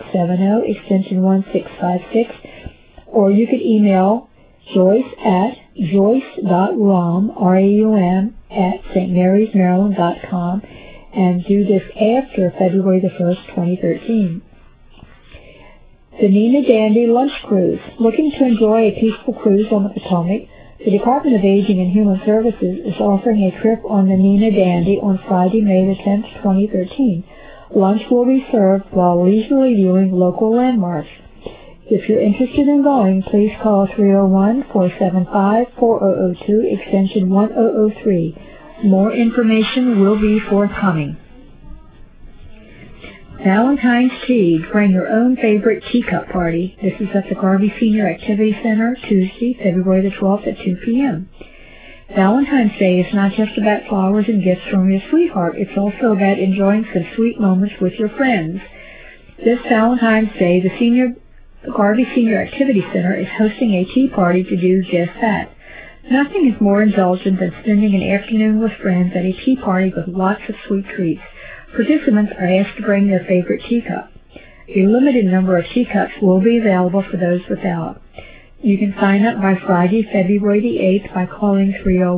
Speaker 1: 301-737-5670, extension 1656, or you could email Joyce at joyce.raum, R-A-U-M, at stmarysmaryland.com, and do this after February the 1st, 2013. The Nina Dandy Lunch Cruise. Looking to enjoy a peaceful cruise on the Potomac, the Department of Aging and Human Services is offering a trip on the Nina Dandy on Friday, May the 10th, 2013. Lunch will be served while leisurely viewing local landmarks. If you're interested in going, please call 301-475-4002, extension 1003. More information will be forthcoming. Valentine's Tea. Bring your own favorite teacup party. This is at the Garvey Senior Activity Center, Tuesday, February the 12th at 2 p.m. Valentine's Day is not just about flowers and gifts from your sweetheart. It's also about enjoying some sweet moments with your friends. This Valentine's Day, the Garvey Senior Activity Center is hosting a tea party to do just that. Nothing is more indulgent than spending an afternoon with friends at a tea party with lots of sweet treats. Participants are asked to bring their favorite teacup. A limited number of teacups will be available for those without. You can sign up by Friday, February the 8th by calling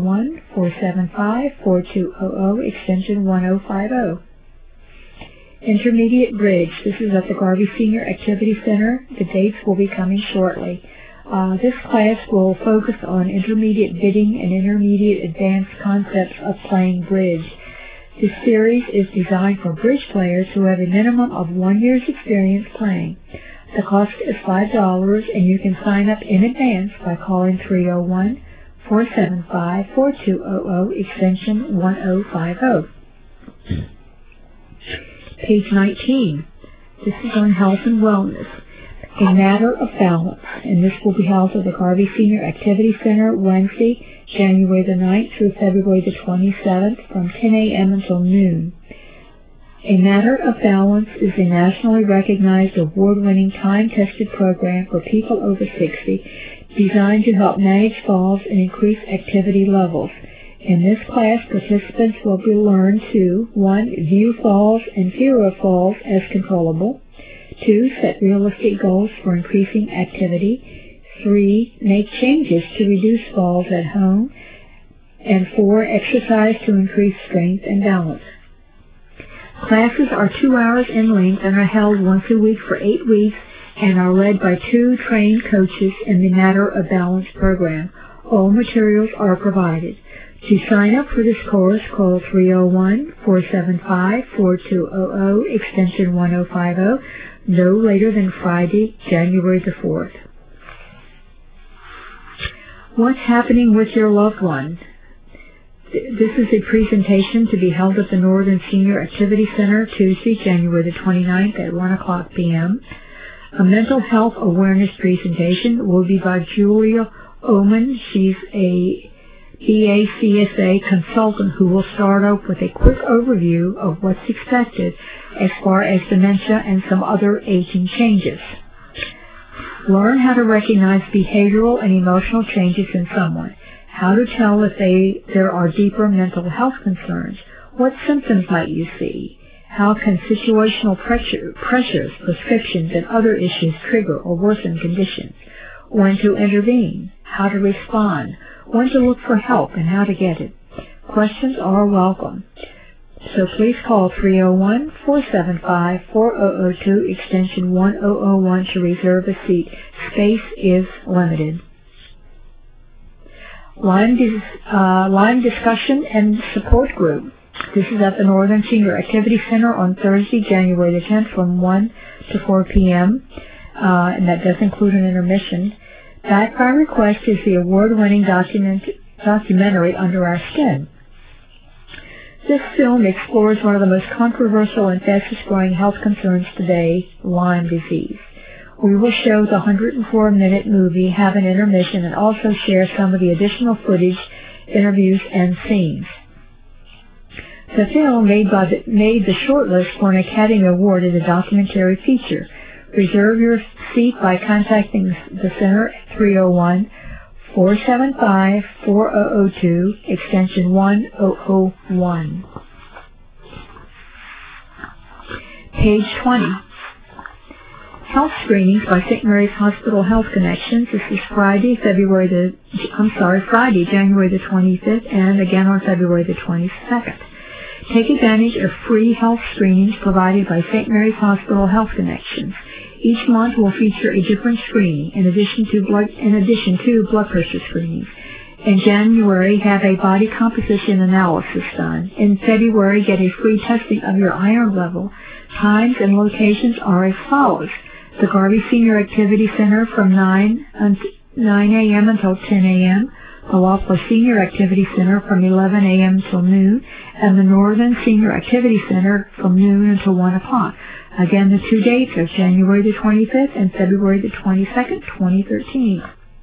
Speaker 1: 301-475-4200, extension 1050. Intermediate Bridge. This is at the Garvey Senior Activity Center. The dates will be coming shortly. This class will focus on intermediate bidding and intermediate advanced concepts of playing bridge. This series is designed for bridge players who have a minimum of 1 year's experience playing. The cost is $5, and you can sign up in advance by calling 301-475-4200, extension 1050. Page 19. This is on health and wellness. A Matter of Balance, and this will be held at the Garvey Senior Activity Center Wednesday, January the 9th through February the 27th from 10 a.m. until noon. A Matter of Balance is a nationally recognized award-winning time-tested program for people over 60 designed to help manage falls and increase activity levels. In this class, participants will be learned to 1. View falls and fear of falls as controllable, 2. Set realistic goals for increasing activity, 3. Make changes to reduce falls at home, and 4. Exercise to increase strength and balance. Classes are 2 hours in length and are held once a week for 8 weeks and are led by 2 trained coaches in the Matter of Balance program. All materials are provided. To sign up for this course, call 301-475-4200, extension 1050, no later than Friday, January the 4th. What's happening with your loved one? This is a presentation to be held at the Northern Senior Activity Center Tuesday, January the 29th at 1 o'clock p.m. A mental health awareness presentation will be by Julia Oman. She's a BACSA consultant who will start off with a quick overview of what's expected as far as dementia and some other aging changes. Learn how to recognize behavioral and emotional changes in someone, how to tell if there are deeper mental health concerns, what symptoms might you see, how can situational pressures, prescriptions, and other issues trigger or worsen conditions, when to intervene, how to respond, when to look for help, and how to get it. Questions are welcome. So please call 301-475-4002, extension 1001 to reserve a seat. Space is limited. Lyme Discussion and Support Group. This is at the Northern Senior Activity Center on Thursday, January the 10th from 1 to 4 p.m., and that does include an intermission. Back by request is the award-winning documentary Under Our Skin. This film explores one of the most controversial and fastest-growing health concerns today, Lyme disease. We will show the 104-minute movie, have an intermission, and also share some of the additional footage, interviews, and scenes. The film made the shortlist for an Academy Award as a documentary feature. Reserve your seat by contacting the center at 301-475-4002, extension 1001. Page 20. Health screenings by St. Mary's Hospital Health Connections. This is Friday, January the 25th, and again on February the 22nd. Take advantage of free health screenings provided by St. Mary's Hospital Health Connections. Each month will feature a different screening in addition to blood pressure screenings. In January, have a body composition analysis done. In February, get a free testing of your iron level. Times and locations are as follows. The Garvey Senior Activity Center from 9 a.m. until 10 a.m., the Loeffler Senior Activity Center from 11 a.m. till noon, and the Northern Senior Activity Center from noon until 1 o'clock. Again, the 2 dates are January the 25th and February the 22nd, 2013.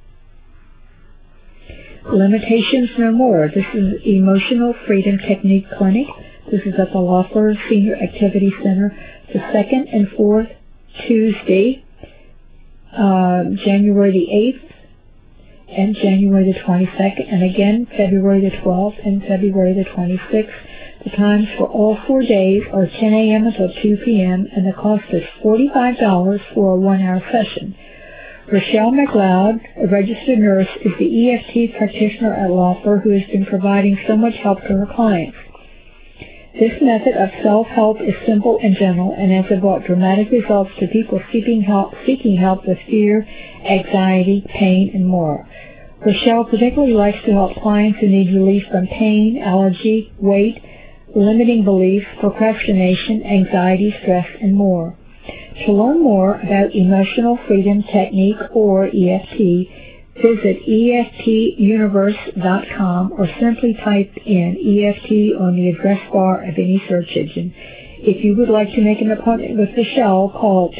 Speaker 1: Limitations No More. This is Emotional Freedom Technique Clinic. This is at the Loeffler Senior Activity Center the 2nd and 4th Tuesday, January the 8th and January the 22nd, and again February the 12th and February the 26th. The times for all 4 days are 10 a.m. until 2 p.m., and the cost is $45 for a 1-hour session. Rochelle McLeod, a registered nurse, is the EFT practitioner at Loeffler who has been providing so much help to her clients. This method of self-help is simple and gentle and has brought dramatic results to people seeking help with fear, anxiety, pain, and more. Rochelle particularly likes to help clients who need relief from pain, allergy, weight, limiting beliefs, procrastination, anxiety, stress, and more. To learn more about Emotional Freedom Technique, or EFT, visit EFTuniverse.com or simply type in EFT on the address bar of any search engine. If you would like to make an appointment with Rochelle, call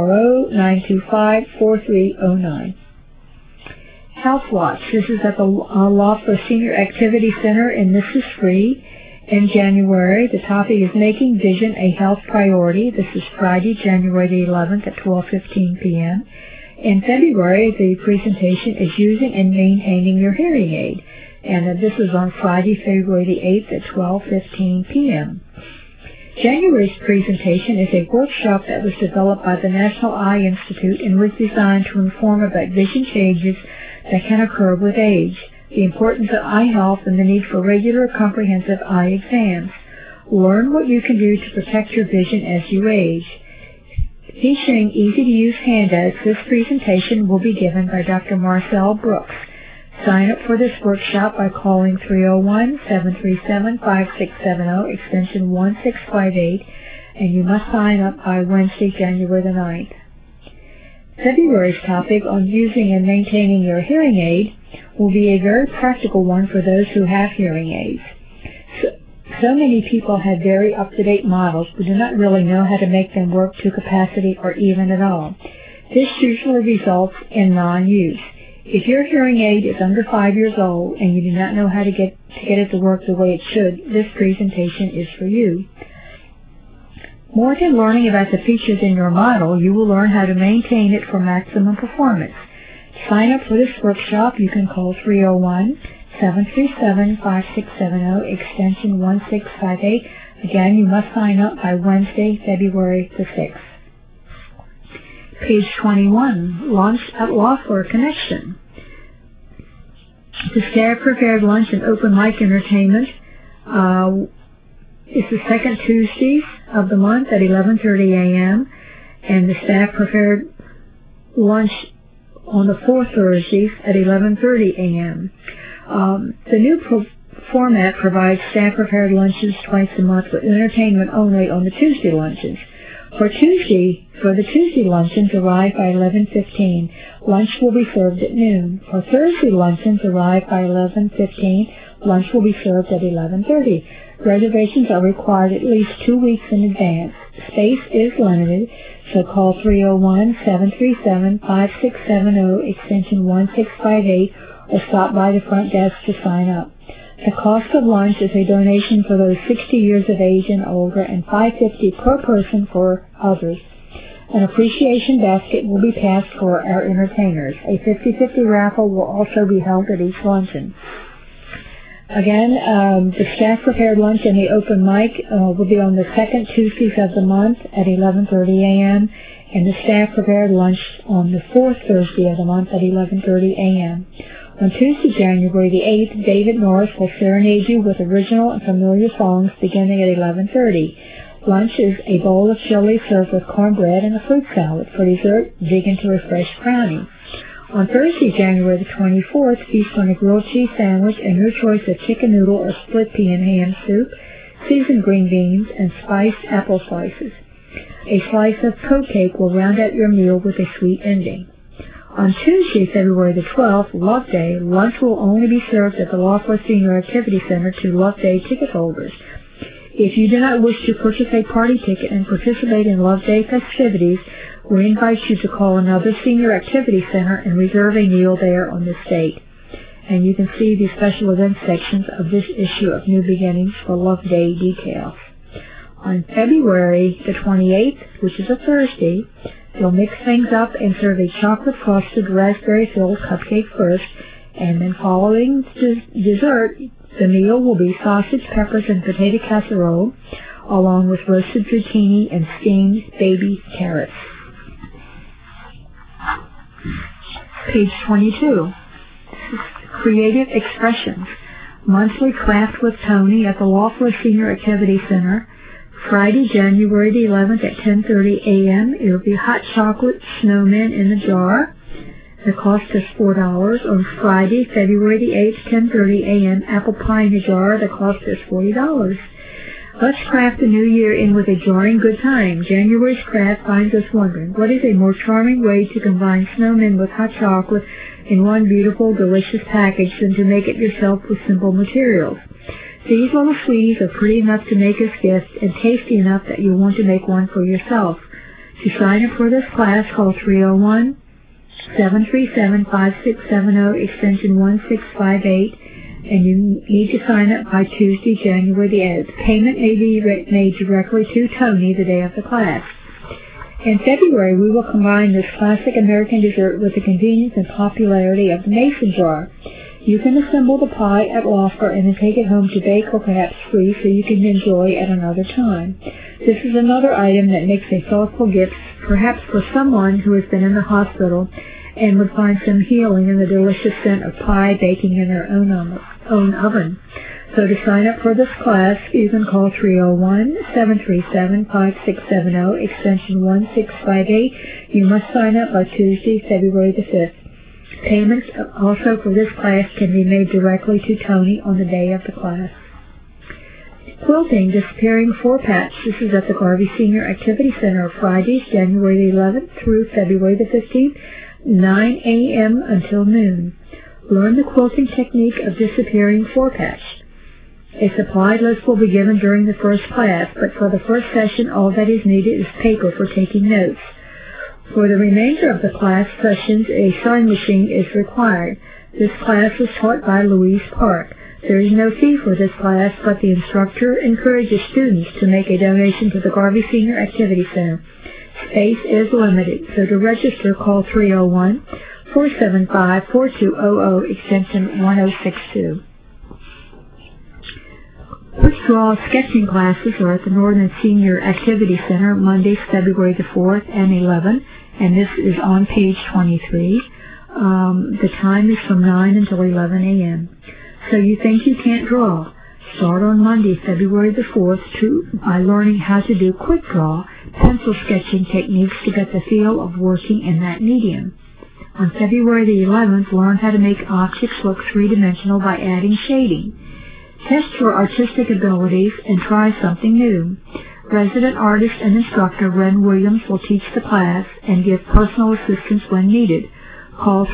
Speaker 1: 240-925-4309. Health Watch. This is at the Loeffler Senior Activity Center, and this is free. In January, the topic is Making Vision a Health Priority. This is Friday, January the 11th at 12:15 p.m. In February, the presentation is Using and Maintaining Your Hearing Aid, and this is on Friday, February the 8th at 12:15 p.m. January's presentation is a workshop that was developed by the National Eye Institute and was designed to inform about vision changes that can occur with age, the importance of eye health, and the need for regular comprehensive eye exams. Learn what you can do to protect your vision as you age. Featuring easy-to-use handouts, this presentation will be given by Dr. Marcel Brooks. Sign up for this workshop by calling 301-737-5670, extension 1658, and you must sign up by Wednesday, January the 9th. February's topic on using and maintaining your hearing aid will be a very practical one for those who have hearing aids. So many people have very up-to-date models but do not really know how to make them work to capacity or even at all. This usually results in non-use. If your hearing aid is under 5 years old and you do not know how to get it to work the way it should, this presentation is for you. More than learning about the features in your model, you will learn how to maintain it for maximum performance. To sign up for this workshop, you can call 301-737-5670, extension 1658. Again, you must sign up by Wednesday, February the 6th. Page 21, Lunch at Loeffler Connection. The staff-prepared lunch and open mic entertainment is the second Tuesdays of the month at 11:30 a.m. and the staff-prepared lunch on the fourth Thursdays at 11:30 a.m. The new format provides staff-prepared lunches twice a month with entertainment only on the Tuesday lunches. For the Tuesday luncheons, arrive by 11:15. Lunch will be served at noon. For Thursday luncheons, arrive by 11:15. Lunch will be served at 11:30. Reservations are required at least 2 weeks in advance. Space is limited, so call 301-737-5670, extension 1658, or stop by the front desk to sign up. The cost of lunch is a donation for those 60 years of age and older, and $5.50 per person for others. An appreciation basket will be passed for our entertainers. A 50-50 raffle will also be held at each luncheon. Again, the staff-prepared lunch and the open mic will be on the second Tuesdays of the month at 11:30 a.m. and the staff prepared lunch on the fourth Thursday of the month at 11:30 a.m. On Tuesday, January the 8th, David Norris will serenade you with original and familiar songs beginning at 11:30. Lunch is a bowl of chili served with cornbread and a fruit salad. For dessert, dig into a fresh brownie. On Thursday, January the 24th, feast on a grilled cheese sandwich and your choice of chicken noodle or split pea and ham soup, seasoned green beans, and spiced apple slices. A slice of Coke cake will round out your meal with a sweet ending. On Tuesday, February the 12th, Love Day, lunch will only be served at the Loeffler Senior Activity Center to Love Day ticket holders. If you do not wish to purchase a party ticket and participate in Love Day festivities, we invite you to call another senior activity center and reserve a meal there on this date. And you can see the special events sections of this issue of New Beginnings for Love Day details. On February the 28th, which is a Thursday, you'll mix things up and serve a chocolate-frosted raspberry-filled cupcake first, and then following dessert, the meal will be sausage, peppers, and potato casserole, along with roasted zucchini and steamed baby carrots. Page 22. Creative Expressions. Monthly Craft with Tony at the Loeffler Senior Activity Center. Friday, January the 11th at 10:30 a.m. It will be hot chocolate snowmen in a jar. The cost is $4. On Friday, February the 8th, 10:30 a.m. Apple pie in a jar. The cost is $40. Let's craft the new year in with a jarring good time. January's craft finds us wondering, what is a more charming way to combine snowmen with hot chocolate in one beautiful, delicious package than to make it yourself with simple materials? These little sweeties are pretty enough to make as gifts and tasty enough that you'll want to make one for yourself. To sign up for this class, call 301-737-5670, extension 1658, and you need to sign up by Tuesday, January the 8th. Payment may be made directly to Tony the day of the class. In February, we will combine this classic American dessert with the convenience and popularity of the mason jar. You can assemble the pie at Loeffler and then take it home to bake or perhaps freeze so you can enjoy at another time. This is another item that makes a thoughtful gift, perhaps for someone who has been in the hospital and would find some healing in the delicious scent of pie baking in their own oven. So to sign up for this class, you can call 301-737-5670, extension 1658. You must sign up by Tuesday, February the 5th. Payments also for this class can be made directly to Tony on the day of the class. Quilting, Disappearing 4-Patch. This is at the Garvey Senior Activity Center, Fridays, January the 11th through February the 15th, 9 a.m. until noon. Learn the quilting technique of disappearing 4-patch. A supplied list will be given during the first class, but for the first session, all that is needed is paper for taking notes. For the remainder of the class sessions, a sewing machine is required. This class was taught by Louise Park. There is no fee for this class, but the instructor encourages students to make a donation to the Garvey Senior Activity Center. Space is limited, so to register, call 301-475-4200, extension 1062. Quick Draw sketching classes are at the Northern Senior Activity Center, Mondays, February the 4th and 11th, and this is on page 23. The time is from 9 until 11 a.m. So you think you can't draw? Start on Monday, February the 4th, by learning how to do quick draw, pencil sketching techniques to get the feel of working in that medium. On February the 11th, learn how to make objects look three-dimensional by adding shading. Test your artistic abilities and try something new. Resident artist and instructor Ren Williams will teach the class and give personal assistance when needed. Call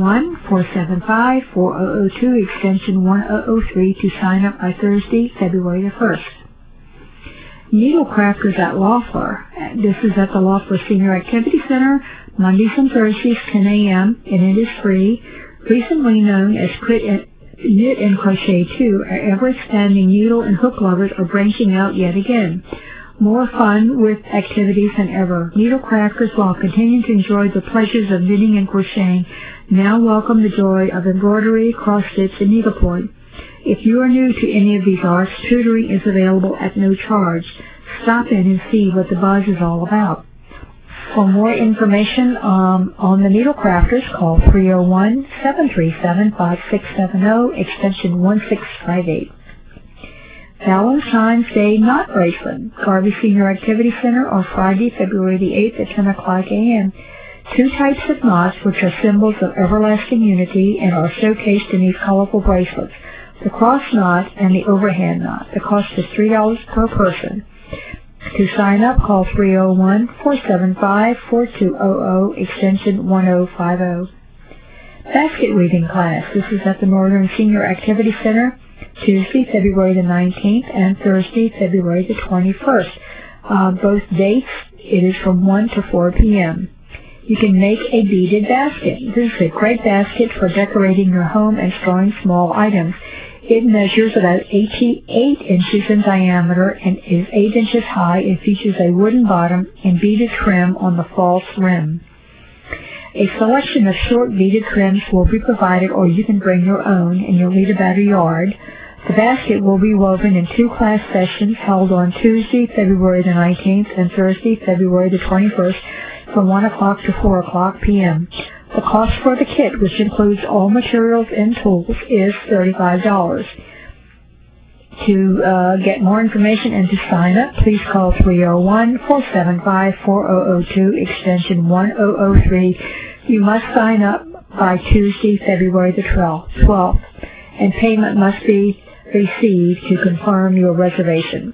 Speaker 1: 301-475-4002, extension 1003 to sign up by Thursday, February the 1st. Needle Crafters at Loeffler. This is at the Loeffler Senior Activity Center, Mondays and Thursdays, 10 a.m., and it is free. Recently known as Knit and Crochet 2, our ever-expanding needle and hook lovers are branching out yet again. More fun with activities than ever. Needle Crafters, while continuing to enjoy the pleasures of knitting and crocheting, now welcome the joy of embroidery, cross-stitch, and needlepoint. If you are new to any of these arts, tutoring is available at no charge. Stop in and see what the buzz is all about. For more information on the Needle Crafters, call 301-737-5670, extension 1658. Valentine's Day Knot Bracelet, Garvey Senior Activity Center on Friday, February the 8th at 10 o'clock a.m. 2 types of knots which are symbols of everlasting unity and are showcased in these colorful bracelets. The cross knot and the overhand knot. The cost is $3 per person. To sign up, call 301-475-4200, extension 1050. Basket weaving class. This is at the Northern Senior Activity Center, Tuesday, February the 19th, and Thursday, February the 21st. Both dates, it is from 1 to 4 p.m. You can make a beaded basket. This is a great basket for decorating your home and storing small items. It measures about 8 inches in diameter and is 8 inches high. It features a wooden bottom and beaded trim on the false rim. A selection of short beaded trims will be provided, or you can bring your own, and you'll need about a yard. The basket will be woven in 2 class sessions held on Tuesday, February the 19th, and Thursday, February the 21st, from 1 o'clock to 4 o'clock p.m. The cost for the kit, which includes all materials and tools, is $35. To get more information and to sign up, please call 301-475-4002, extension 1003. You must sign up by Tuesday, February the 12th, and payment must be received to confirm your reservation.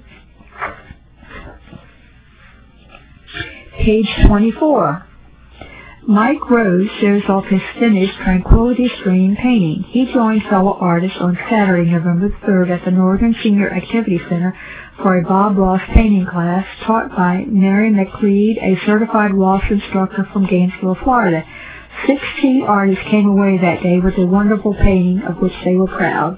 Speaker 1: Page 24. Mike Rose shows off his finished Tranquility Stream painting. He joined fellow artists on Saturday, November 3rd at the Northern Senior Activity Center for a Bob Ross painting class taught by Mary McLeod, a certified Ross instructor from Gainesville, Florida. 16 artists came away that day with a wonderful painting of which they were proud.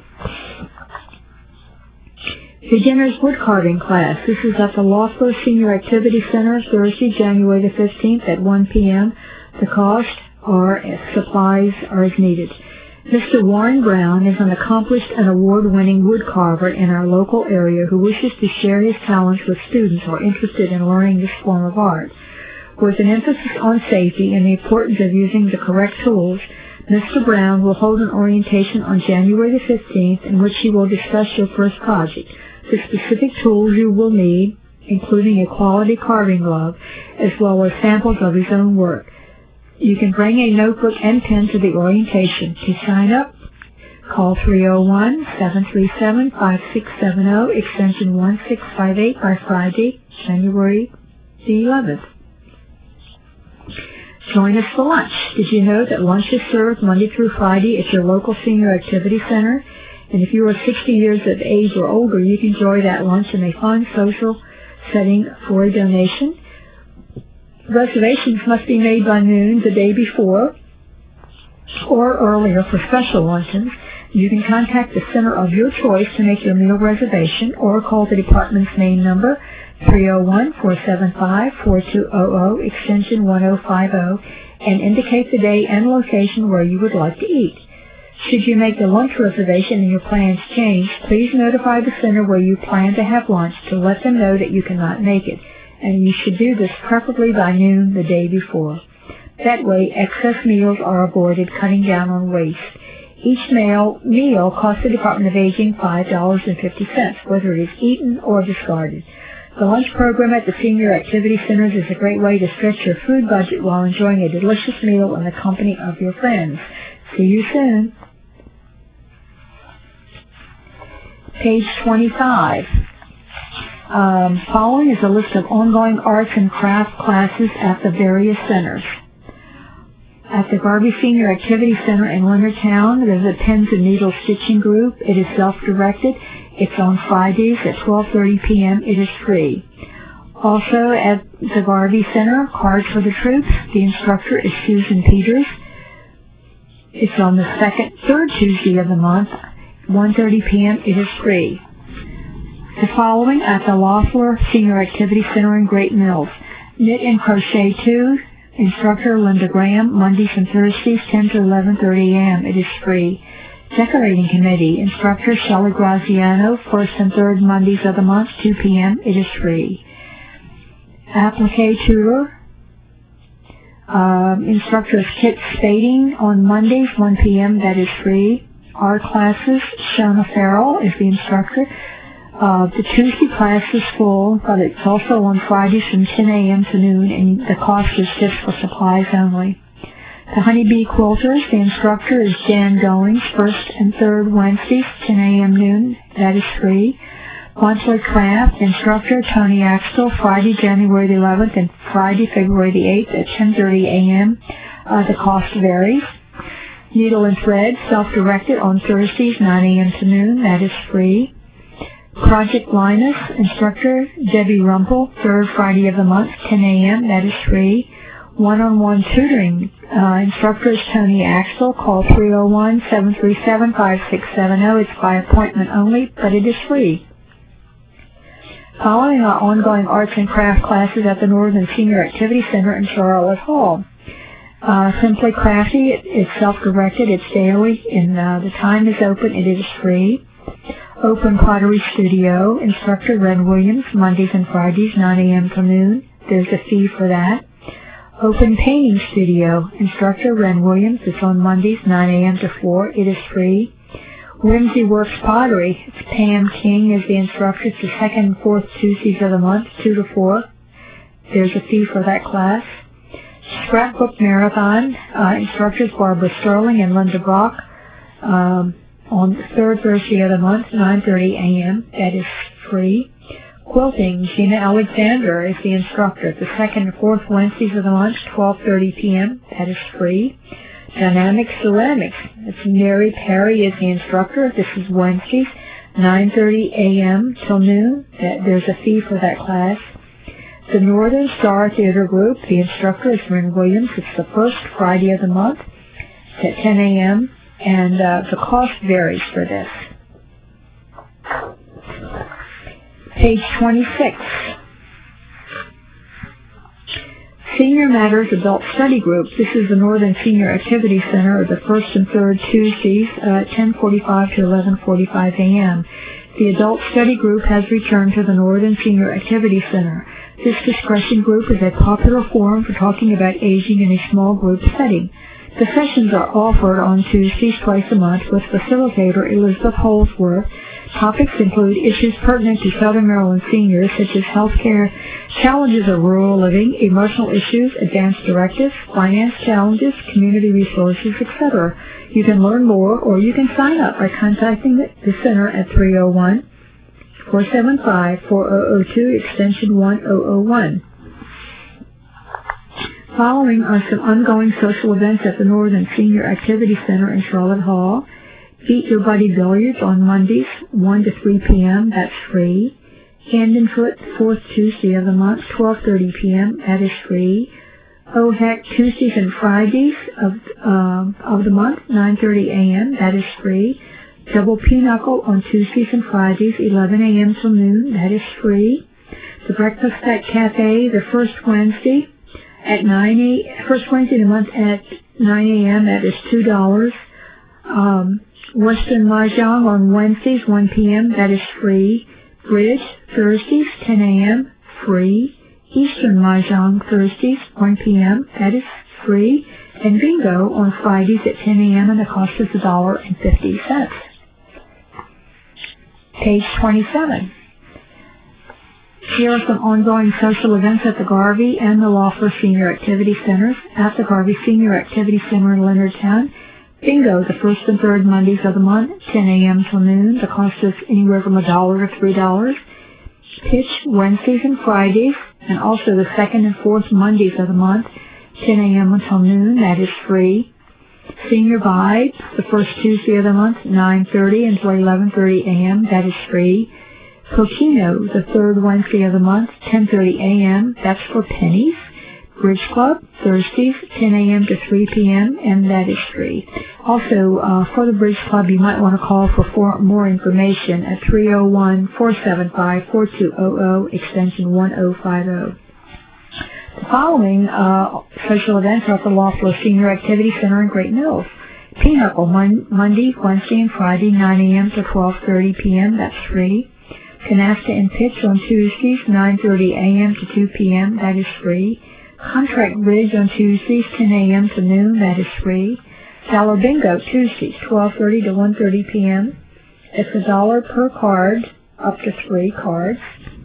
Speaker 1: Beginner's Wood Carving Class. This is at the Loeffler Senior Activity Center, Thursday, January the 15th at 1 p.m. The cost or supplies are as needed. Mr. Warren Brown is an accomplished and award-winning wood carver in our local area who wishes to share his talents with students who are interested in learning this form of art. With an emphasis on safety and the importance of using the correct tools, Mr. Brown will hold an orientation on January the 15th in which he will discuss your first project, the specific tools you will need, including a quality carving glove, as well as samples of his own work. You can bring a notebook and pen to the orientation. To sign up, call 301-737-5670, extension 1658 by Friday, January the 11th. Join us for lunch. Did you know that lunch is served Monday through Friday at your local Senior Activity Center? And if you are 60 years of age or older, you can enjoy that lunch in a fun social setting for a donation. Reservations must be made by noon the day before or earlier for special luncheons. You can contact the center of your choice to make your meal reservation or call the department's main number, 301-475-4200, extension 1050, and indicate the day and location where you would like to eat. Should you make the lunch reservation and your plans change, please notify the center where you plan to have lunch to let them know that you cannot make it, and you should do this preferably by noon the day before. That way, excess meals are avoided, cutting down on waste. Each meal costs the Department of Aging $5.50, whether it is eaten or discarded. The lunch program at the Senior Activity Centers is a great way to stretch your food budget while enjoying a delicious meal in the company of your friends. See you soon. Page 25. Following is a list of ongoing arts and craft classes at the various centers. At the Garvey Senior Activity Center in Leonardtown, there's a pins and needles stitching group. It is self-directed. It's on Fridays at 12:30 p.m. It is free. Also at the Garvey Center, Cards for the Troops. The instructor is Susan Peters. It's on the third Tuesday of the month, 1:30 p.m. It is free. The following at the Loeffler Senior Activity Center in Great Mills. Knit and Crochet 2, instructor Linda Graham, Mondays and Thursdays, 10 to 11:30 a.m. It is free. Decorating Committee, instructor Shelley Graziano, first and third Mondays of the month, 2 p.m. It is free. Applique Tutor, Instructor is Kit Spading on Mondays, 1 p.m. That is free. Art classes, Shona Farrell is the instructor. The Tuesday class is full, but it's also on Fridays from 10 a.m. to noon, and the cost is just for supplies only. The Honeybee Quilters, the instructor is Jan Goings, first and third Wednesdays, 10 a.m. noon. That is free. Monthly Craft, instructor Tony Axtell, Friday, January the 11th, and Friday, February the 8th at 10:30 a.m. The cost varies. Needle and Thread, self-directed on Thursdays, 9 a.m. to noon. That is free. Project Linus, instructor Debbie Rumpel, third Friday of the month, 10 a.m. That is free. One-on-one tutoring, instructor is Tony Axtell. Call 301-737-5670. It's by appointment only, but it is free. Following our ongoing arts and craft classes at the Northern Senior Activity Center in Charlotte Hall. Simply Crafty, it's self-directed, it's daily, and the time is open, it is free. Open Pottery Studio, instructor Ren Williams, Mondays and Fridays, 9 a.m. to noon. There's a fee for that. Open Painting Studio, instructor Ren Williams. It's on Mondays, 9 a.m. to 4. It is free. Whimsy Works Pottery, it's Pam King is the instructor. It's the second and fourth Tuesdays of the month, 2 to 4. There's a fee for that class. Scrapbook Marathon, instructors Barbara Sterling and Linda Brock. On the third Thursday of the month, 9:30 a.m. That is free. Quilting, Gina Alexander is the instructor. The second and fourth Wednesdays of the month, 12:30 p.m. That is free. Dynamic Ceramics, it's Mary Perry is the instructor. This is Wednesdays, 9:30 a.m. till noon. There's a fee for that class. The Northern Star Theater Group, the instructor is Ren Williams. It's the first Friday of the month. It's at 10 a.m. and the cost varies for this. Page 26. Senior Matters Adult Study Group. This is the Northern Senior Activity Center, the first and third Tuesdays, 10:45 to 11:45 a.m. The Adult Study Group has returned to the Northern Senior Activity Center. This discussion group is a popular forum for talking about aging in a small group setting. The sessions are offered on Tuesdays twice a month with facilitator Elizabeth Holsworth. Topics include issues pertinent to Southern Maryland seniors such as health care, challenges of rural living, emotional issues, advanced directives, finance challenges, community resources, etc. You can learn more or you can sign up by contacting the center at 301-475-4002, extension 1001. Following are some ongoing social events at the Northern Senior Activity Center in Charlotte Hall. Beat Your Buddy Billiards on Mondays, 1 to 3 p.m. That's free. Hand and Foot, fourth Tuesday of the month, 12:30 p.m. That is free. Oh Heck, Tuesdays and Fridays of the month, 9:30 a.m. That is free. Double Pinochle on Tuesdays and Fridays, 11 a.m. till noon. That is free. The Breakfast at Cafe, the first Wednesday at first Wednesday of the month at 9 a.m. That is $2. Western Mahjong on Wednesdays, 1 p.m. That is free. Bridge, Thursdays, 10 a.m. Free. Eastern Mahjong, Thursdays, 1 p.m. That is free. And Bingo on Fridays at 10 a.m. and the cost is $1.50. Page 27. Here are some ongoing social events at the Garvey and the Loeffler Senior Activity Centers. At the Garvey Senior Activity Center in Leonardtown, Bingo, the first and third Mondays of the month, 10 a.m. till noon. The cost is anywhere from $1 to $3. Pitch, Wednesdays and Fridays, and also the second and fourth Mondays of the month, 10 a.m. until noon. That is free. Senior Vibes, the first Tuesday of the month, 9:30 until 11:30 a.m. That is free. Coquino, the third Wednesday of the month, 10:30 a.m. That's for pennies. Bridge Club, Thursdays, 10 a.m. to 3 p.m., and that is free. Also, for the Bridge Club, you might want to call for more information at 301-475-4200, extension 1050. The following social events are at the Loeffler Senior Activity Center in Great Mills. Pinochle, Monday, Wednesday, and Friday, 9 a.m. to 12:30 p.m., that's free. Canasta and Pitch on Tuesdays, 9:30 a.m. to 2 p.m., that is free. Contract Bridge on Tuesdays, 10 a.m. to noon, that is free. Dollar Bingo Tuesdays, 12:30 to 1:30 p.m. It's $1 per card, up to 3 cards.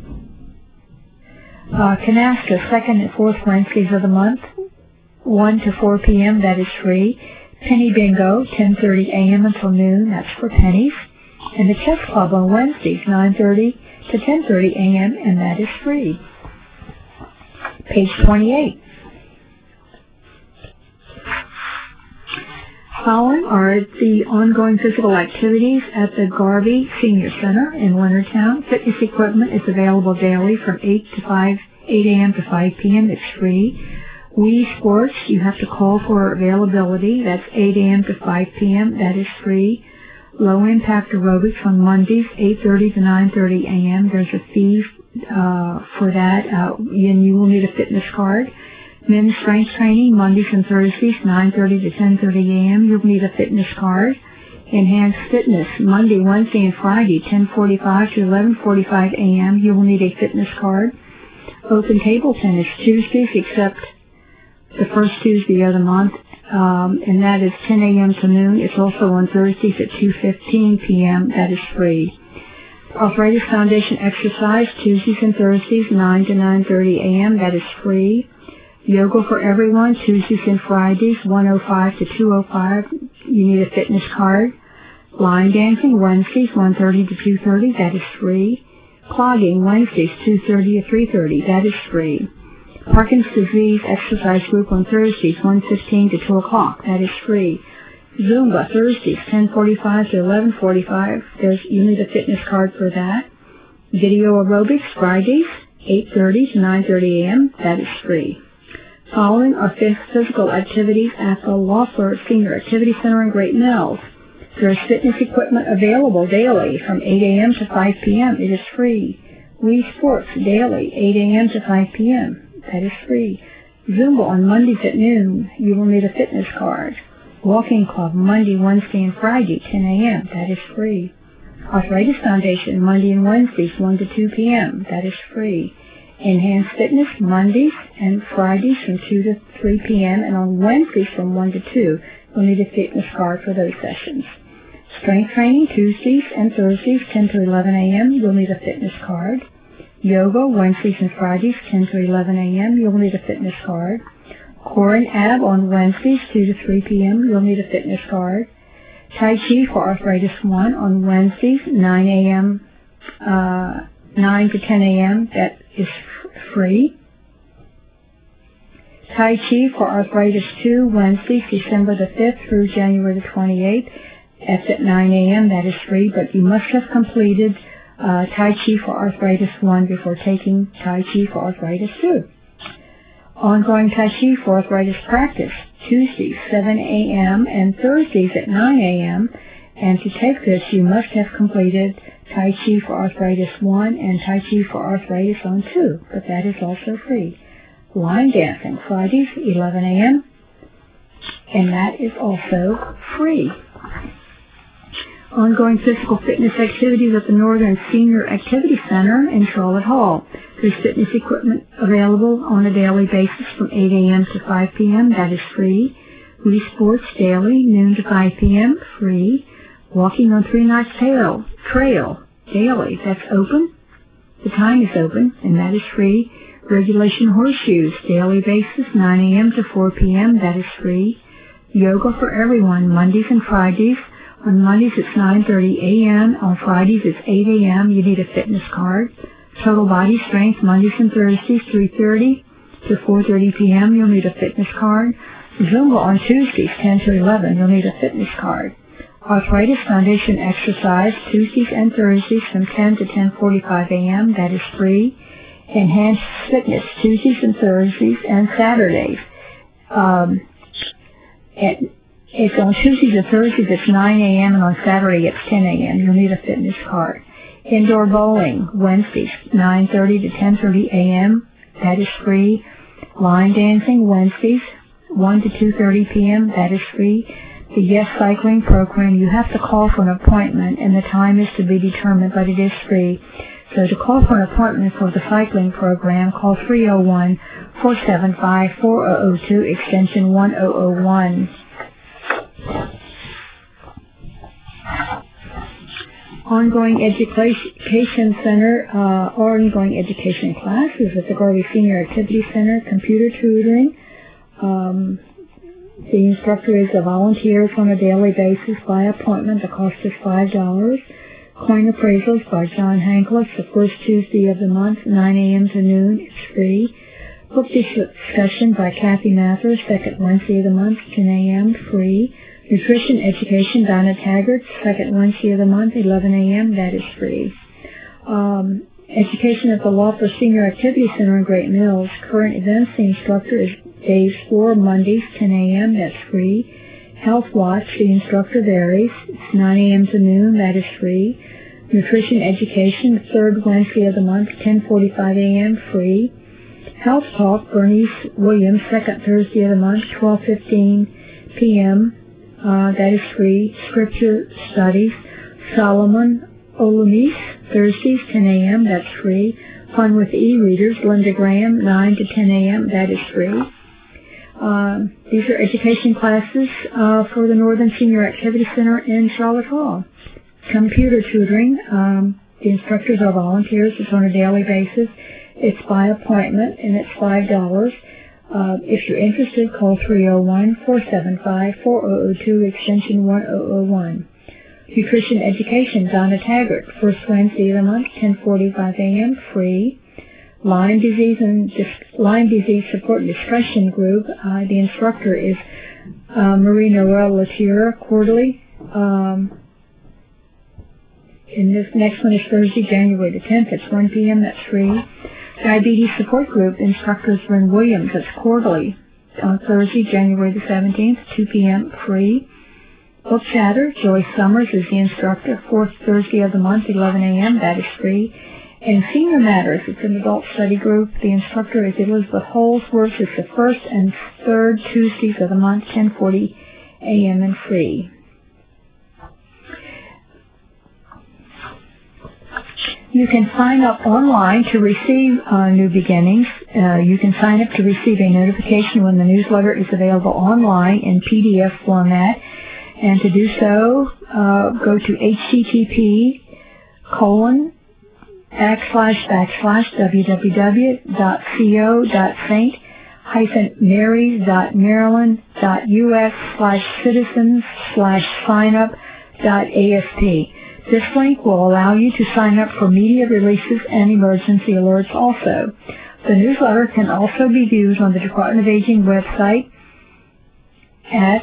Speaker 1: Canasta, second and fourth Wednesdays of the month, 1 to 4 p.m., that is free. Penny Bingo, 10:30 a.m. until noon, that's for pennies. And the Chess Club on Wednesdays, 9:30 to 10:30 a.m., and that is free. Page 28. Following are the ongoing physical activities at the Garvey Senior Center in Leonardtown. Fitness equipment is available daily from 8 a.m. to 5 p.m. It's free. Wii Sports, you have to call for availability. That's 8 a.m. to 5 p.m. That is free. Low Impact Aerobics on Mondays, 8:30 to 9:30 a.m. There's a fee for that, and you will need a fitness card. Men's Strength Training, Mondays and Thursdays, 9:30 to 10:30 a.m. You'll need a fitness card. Enhanced Fitness, Monday, Wednesday, and Friday, 10:45 to 11:45 a.m. You will need a fitness card. Open Table Tennis, Tuesdays except the first Tuesday of the month, and that is 10 a.m. to noon. It's also on Thursdays at 2:15 p.m. That is free. Arthritis Foundation Exercise, Tuesdays and Thursdays, 9 to 9:30 a.m. That is free. Yoga for Everyone, Tuesdays and Fridays, 1:05 to 2:05. You need a fitness card. Line Dancing, Wednesdays, 1:30 to 2:30. That is free. Clogging, Wednesdays, 2:30 to 3:30. That is free. Parkinson's Disease Exercise Group on Thursdays, 1:15 to 2 o'clock. That is free. Zumba, Thursdays, 10:45 to 11:45. You need a fitness card for that. Video Aerobics, Fridays, 8:30 to 9:30 a.m. That is free. Following are physical activities at the Loeffler Senior Activity Center in Great Mills. There is fitness equipment available daily from 8 a.m. to 5 p.m. It is free. Wii Sports daily, 8 a.m. to 5 p.m. That is free. Zumba on Mondays at noon. You will need a fitness card. Walking Club, Monday, Wednesday, and Friday, 10 a.m. That is free. Arthritis Foundation, Monday and Wednesdays, 1 to 2 p.m. That is free. Enhanced Fitness, Mondays and Fridays from 2 to 3 p.m. and on Wednesdays from 1 to 2. You'll need a fitness card for those sessions. Strength Training, Tuesdays and Thursdays, 10 to 11 a.m. You'll need a fitness card. Yoga, Wednesdays and Fridays, 10 to 11 a.m. You'll need a fitness card. Core and Ab on Wednesdays, 2 to 3 p.m. You'll need a fitness card. Tai Chi for Arthritis 1 on Wednesdays, 9 a.m., 9 to 10 a.m. That is free. Tai Chi for Arthritis 2, Wednesdays, December the 5th through January the 28th. That's at 9 a.m. That is free, but you must have completed Tai Chi for Arthritis 1 before taking Tai Chi for Arthritis 2. Ongoing Tai Chi for Arthritis practice, Tuesdays, 7 a.m. and Thursdays at 9 a.m. And to take this, you must have completed Tai Chi for Arthritis 1 and Tai Chi for Arthritis on 2, but that is also free. Line Dancing, Fridays, 11 a.m., and that is also free. Ongoing physical fitness activities at the Northern Senior Activity Center in Charlotte Hall. There's fitness equipment available on a daily basis from 8 a.m. to 5 p.m. That is free. Wii Sports daily, noon to 5 p.m. Free. Walking on Three Knights Trail daily. That's open. The time is open, and that is free. Regulation Horseshoes daily basis, 9 a.m. to 4 p.m. That is free. Yoga for Everyone, Mondays and Fridays. On Mondays it's 9:30 a.m. On Fridays it's 8 a.m. You need a fitness card. Total Body Strength, Mondays and Thursdays, 3:30 to 4:30 p.m. You'll need a fitness card. Zumba on Tuesdays, 10 to 11. You'll need a fitness card. Arthritis Foundation Exercise, Tuesdays and Thursdays from 10 to 10:45 a.m. That is free. Enhanced Fitness, Tuesdays and Thursdays and Saturdays. It's on Tuesdays and Thursdays it's 9 a.m. and on Saturday it's 10 a.m. You'll need a fitness card. Indoor Bowling, Wednesdays, 9:30 to 10:30 a.m. That is free. Line Dancing, Wednesdays, 1 to 2:30 p.m. That is free. The Yes Cycling Program, you have to call for an appointment, and the time is to be determined, but it is free. So to call for an appointment for the cycling program, call 301-475-4002, extension 1001. Ongoing Education Center, ongoing education classes at the Garvey Senior Activity Center, computer tutoring. The instructor is a volunteer on a daily basis by appointment. The cost is $5. Coin appraisals by John Hankless, the first Tuesday of the month, 9 a.m. to noon. It's free. Book discussion by Kathy Mather, second Wednesday of the month, 10 a.m. Free. Nutrition Education, Donna Taggart, second Wednesday of the month, 11 a.m. That is free. Education at the Lauper Senior Activity Center in Great Mills. Current events, the instructor is days 4, Mondays, 10 a.m. That's free. Health Watch, the instructor varies. It's 9 a.m. to noon. That is free. Nutrition Education, the third Wednesday of the month, 10:45 a.m. Free. Health Talk, Bernice Williams, second Thursday of the month, 12:15 p.m. That is free. Scripture Studies, Solomon Olumis, Thursdays, 10 a.m. That's free. Fun with E-Readers, Linda Graham, 9 to 10 a.m. That is free. These are education classes for the Northern Senior Activity Center in Charlotte Hall. Computer tutoring, the instructors are volunteers. It's on a daily basis. It's by appointment, and it's $5. If you're interested, call 301-475-4002, extension 1001. Nutrition Education, Donna Taggart, first Wednesday of the month, 10:45 a.m., free. Lyme Disease Support and Discussion Group, the instructor is Marie Noel Latier, quarterly. And this next one is Thursday, January the 10th. It's 1 p.m. That's free. Diabetes Support Group, instructor is Lynn Williams. That's quarterly. On Thursday, January the 17th, 2 p.m. free. Book Chatter, Joyce Summers is the instructor. Fourth Thursday of the month, 11 a.m. That is free. And Senior Matters, it's an adult study group. The instructor is Elizabeth Holsworth. It's the first and third Tuesdays of the month, 10:40 a.m. and free. You can sign up online to receive New Beginnings. You can sign up to receive a notification when the newsletter is available online in PDF format. And to do so, go to http://www.co.st-marys.maryland.us/citizens/signup.asp. This link will allow you to sign up for media releases and emergency alerts also. The newsletter can also be viewed on the Department of Aging website at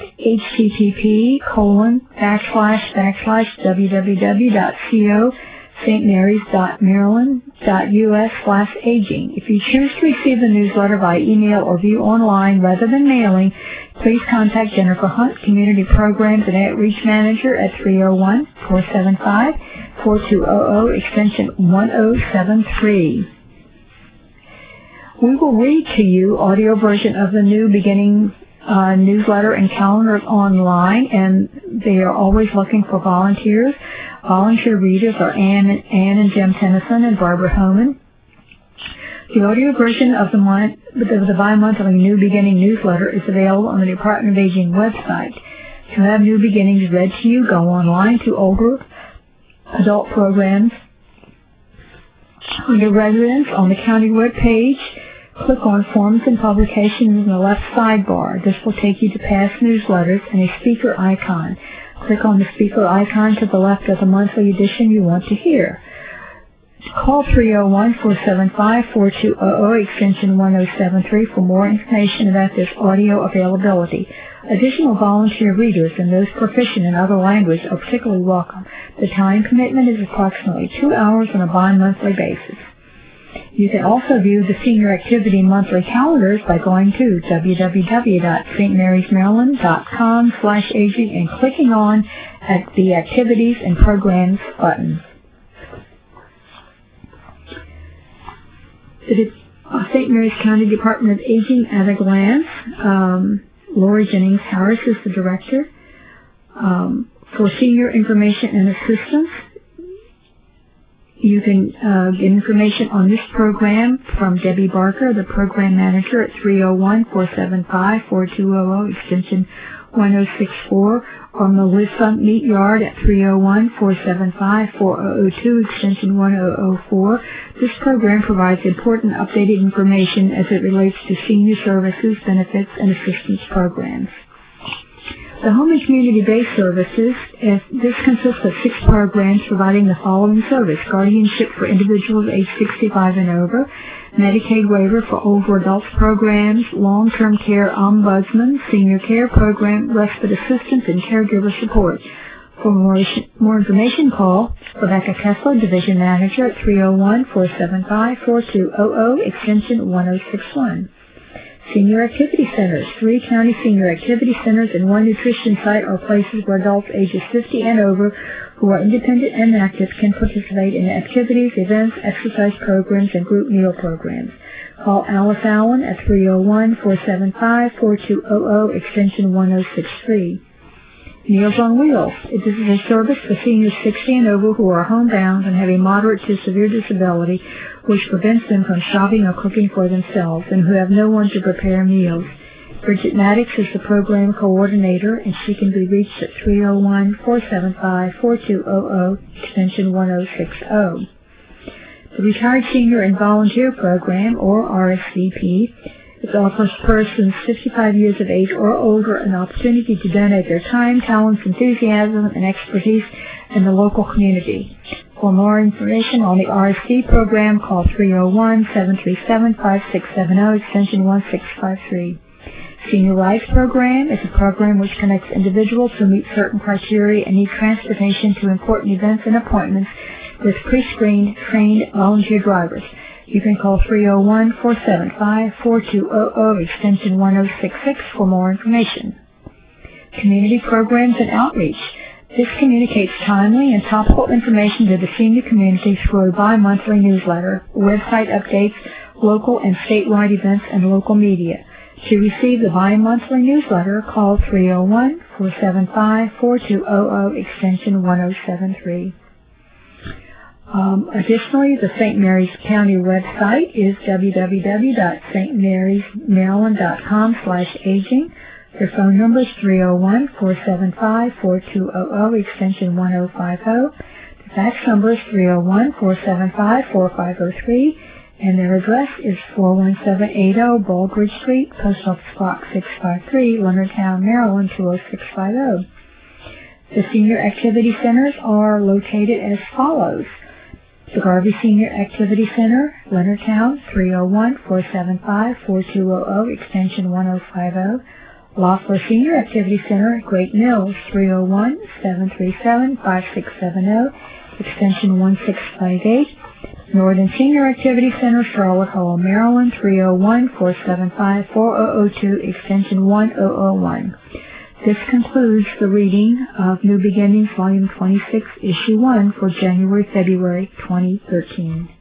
Speaker 1: http://www.co.stmarys.maryland.us/aging. If you choose to receive the newsletter by email or view online rather than mailing, please contact Jennifer Hunt, Community Programs and Outreach Manager at 301-475-4200, extension 1073. We will read to you audio version of the New Beginning newsletter and calendar online, and they are always looking for volunteers. Volunteer readers are Ann and Jim Tennyson and Barbara Homan. The audio version of the bi-monthly New Beginning newsletter is available on the Department of Aging website. To have New Beginnings read to you, go online to older adult programs. Under Residents on the county web page, click on Forms and Publications in the left sidebar. This will take you to past newsletters and a speaker icon. Click on the speaker icon to the left of the monthly edition you want to hear. Call 301-475-4200, extension 1073 for more information about this audio availability. Additional volunteer readers and those proficient in other language are particularly welcome. The time commitment is approximately 2 hours on a bi-monthly basis. You can also view the Senior Activity monthly calendars by going to www.stmarysmaryland.com/aging and clicking on at the Activities and Programs button. The St. Mary's County Department of Aging at a glance. Lori Jennings Harris is the director. For senior information and assistance, You can get information on this program from Debbie Barker, the program manager, at 301-475-4200, extension 1064, or Melissa Meatyard at 301-475-4002, extension 1004. This program provides important updated information as it relates to senior services, benefits, and assistance programs. The Home and Community-Based Services, this consists of 6 programs providing the following service: guardianship for individuals age 65 and over, Medicaid waiver for older adults programs, long-term care ombudsman, senior care program, respite assistance, and caregiver support. For more information, call Rebecca Kessler, Division Manager, at 301-475-4200, extension 1061. Senior Activity Centers. 3 county senior activity centers and 1 nutrition site are places where adults ages 50 and over who are independent and active can participate in activities, events, exercise programs, and group meal programs. Call Alice Allen at 301-475-4200, extension 1063. Meals on Wheels. This is a service for seniors 60 and over who are homebound and have a moderate to severe disability which prevents them from shopping or cooking for themselves and who have no one to prepare meals. Bridget Maddox is the program coordinator, and she can be reached at 301-475-4200, extension 1060. The Retired Senior and Volunteer Program, or RSVP, it offers persons 55 years of age or older an opportunity to donate their time, talents, enthusiasm, and expertise in the local community. For more information on the RSV program, call 301-737-5670, extension 1653. Senior Rights Program is a program which connects individuals who meet certain criteria and need transportation to important events and appointments with pre-screened, trained volunteer drivers. You can call 301-475-4200, extension 1066 for more information. Community Programs and Outreach. This communicates timely and topical information to the senior community through a bi-monthly newsletter, website updates, local and statewide events, and local media. To receive the bi-monthly newsletter, call 301-475-4200, extension 1073. Additionally, the St. Mary's County website is www.stmarysmaryland.com/aging. Their phone number is 301-475-4200, extension 1050. The fax number is 301-475-4503, and their address is 41780 Baldridge Street, Post Office Box 653, Leonardtown, Maryland 20650. The Senior Activity Centers are located as follows: the Garvey Senior Activity Center, Leonardtown, 301-475-4200, extension 1050. Loeffler Senior Activity Center, Great Mills, 301-737-5670, extension 1658. Northern Senior Activity Center, Charlotte Hall, Maryland, 301-475-4002, extension 1001. This concludes the reading of New Beginnings, Volume 26, Issue 1 for January-February 2013.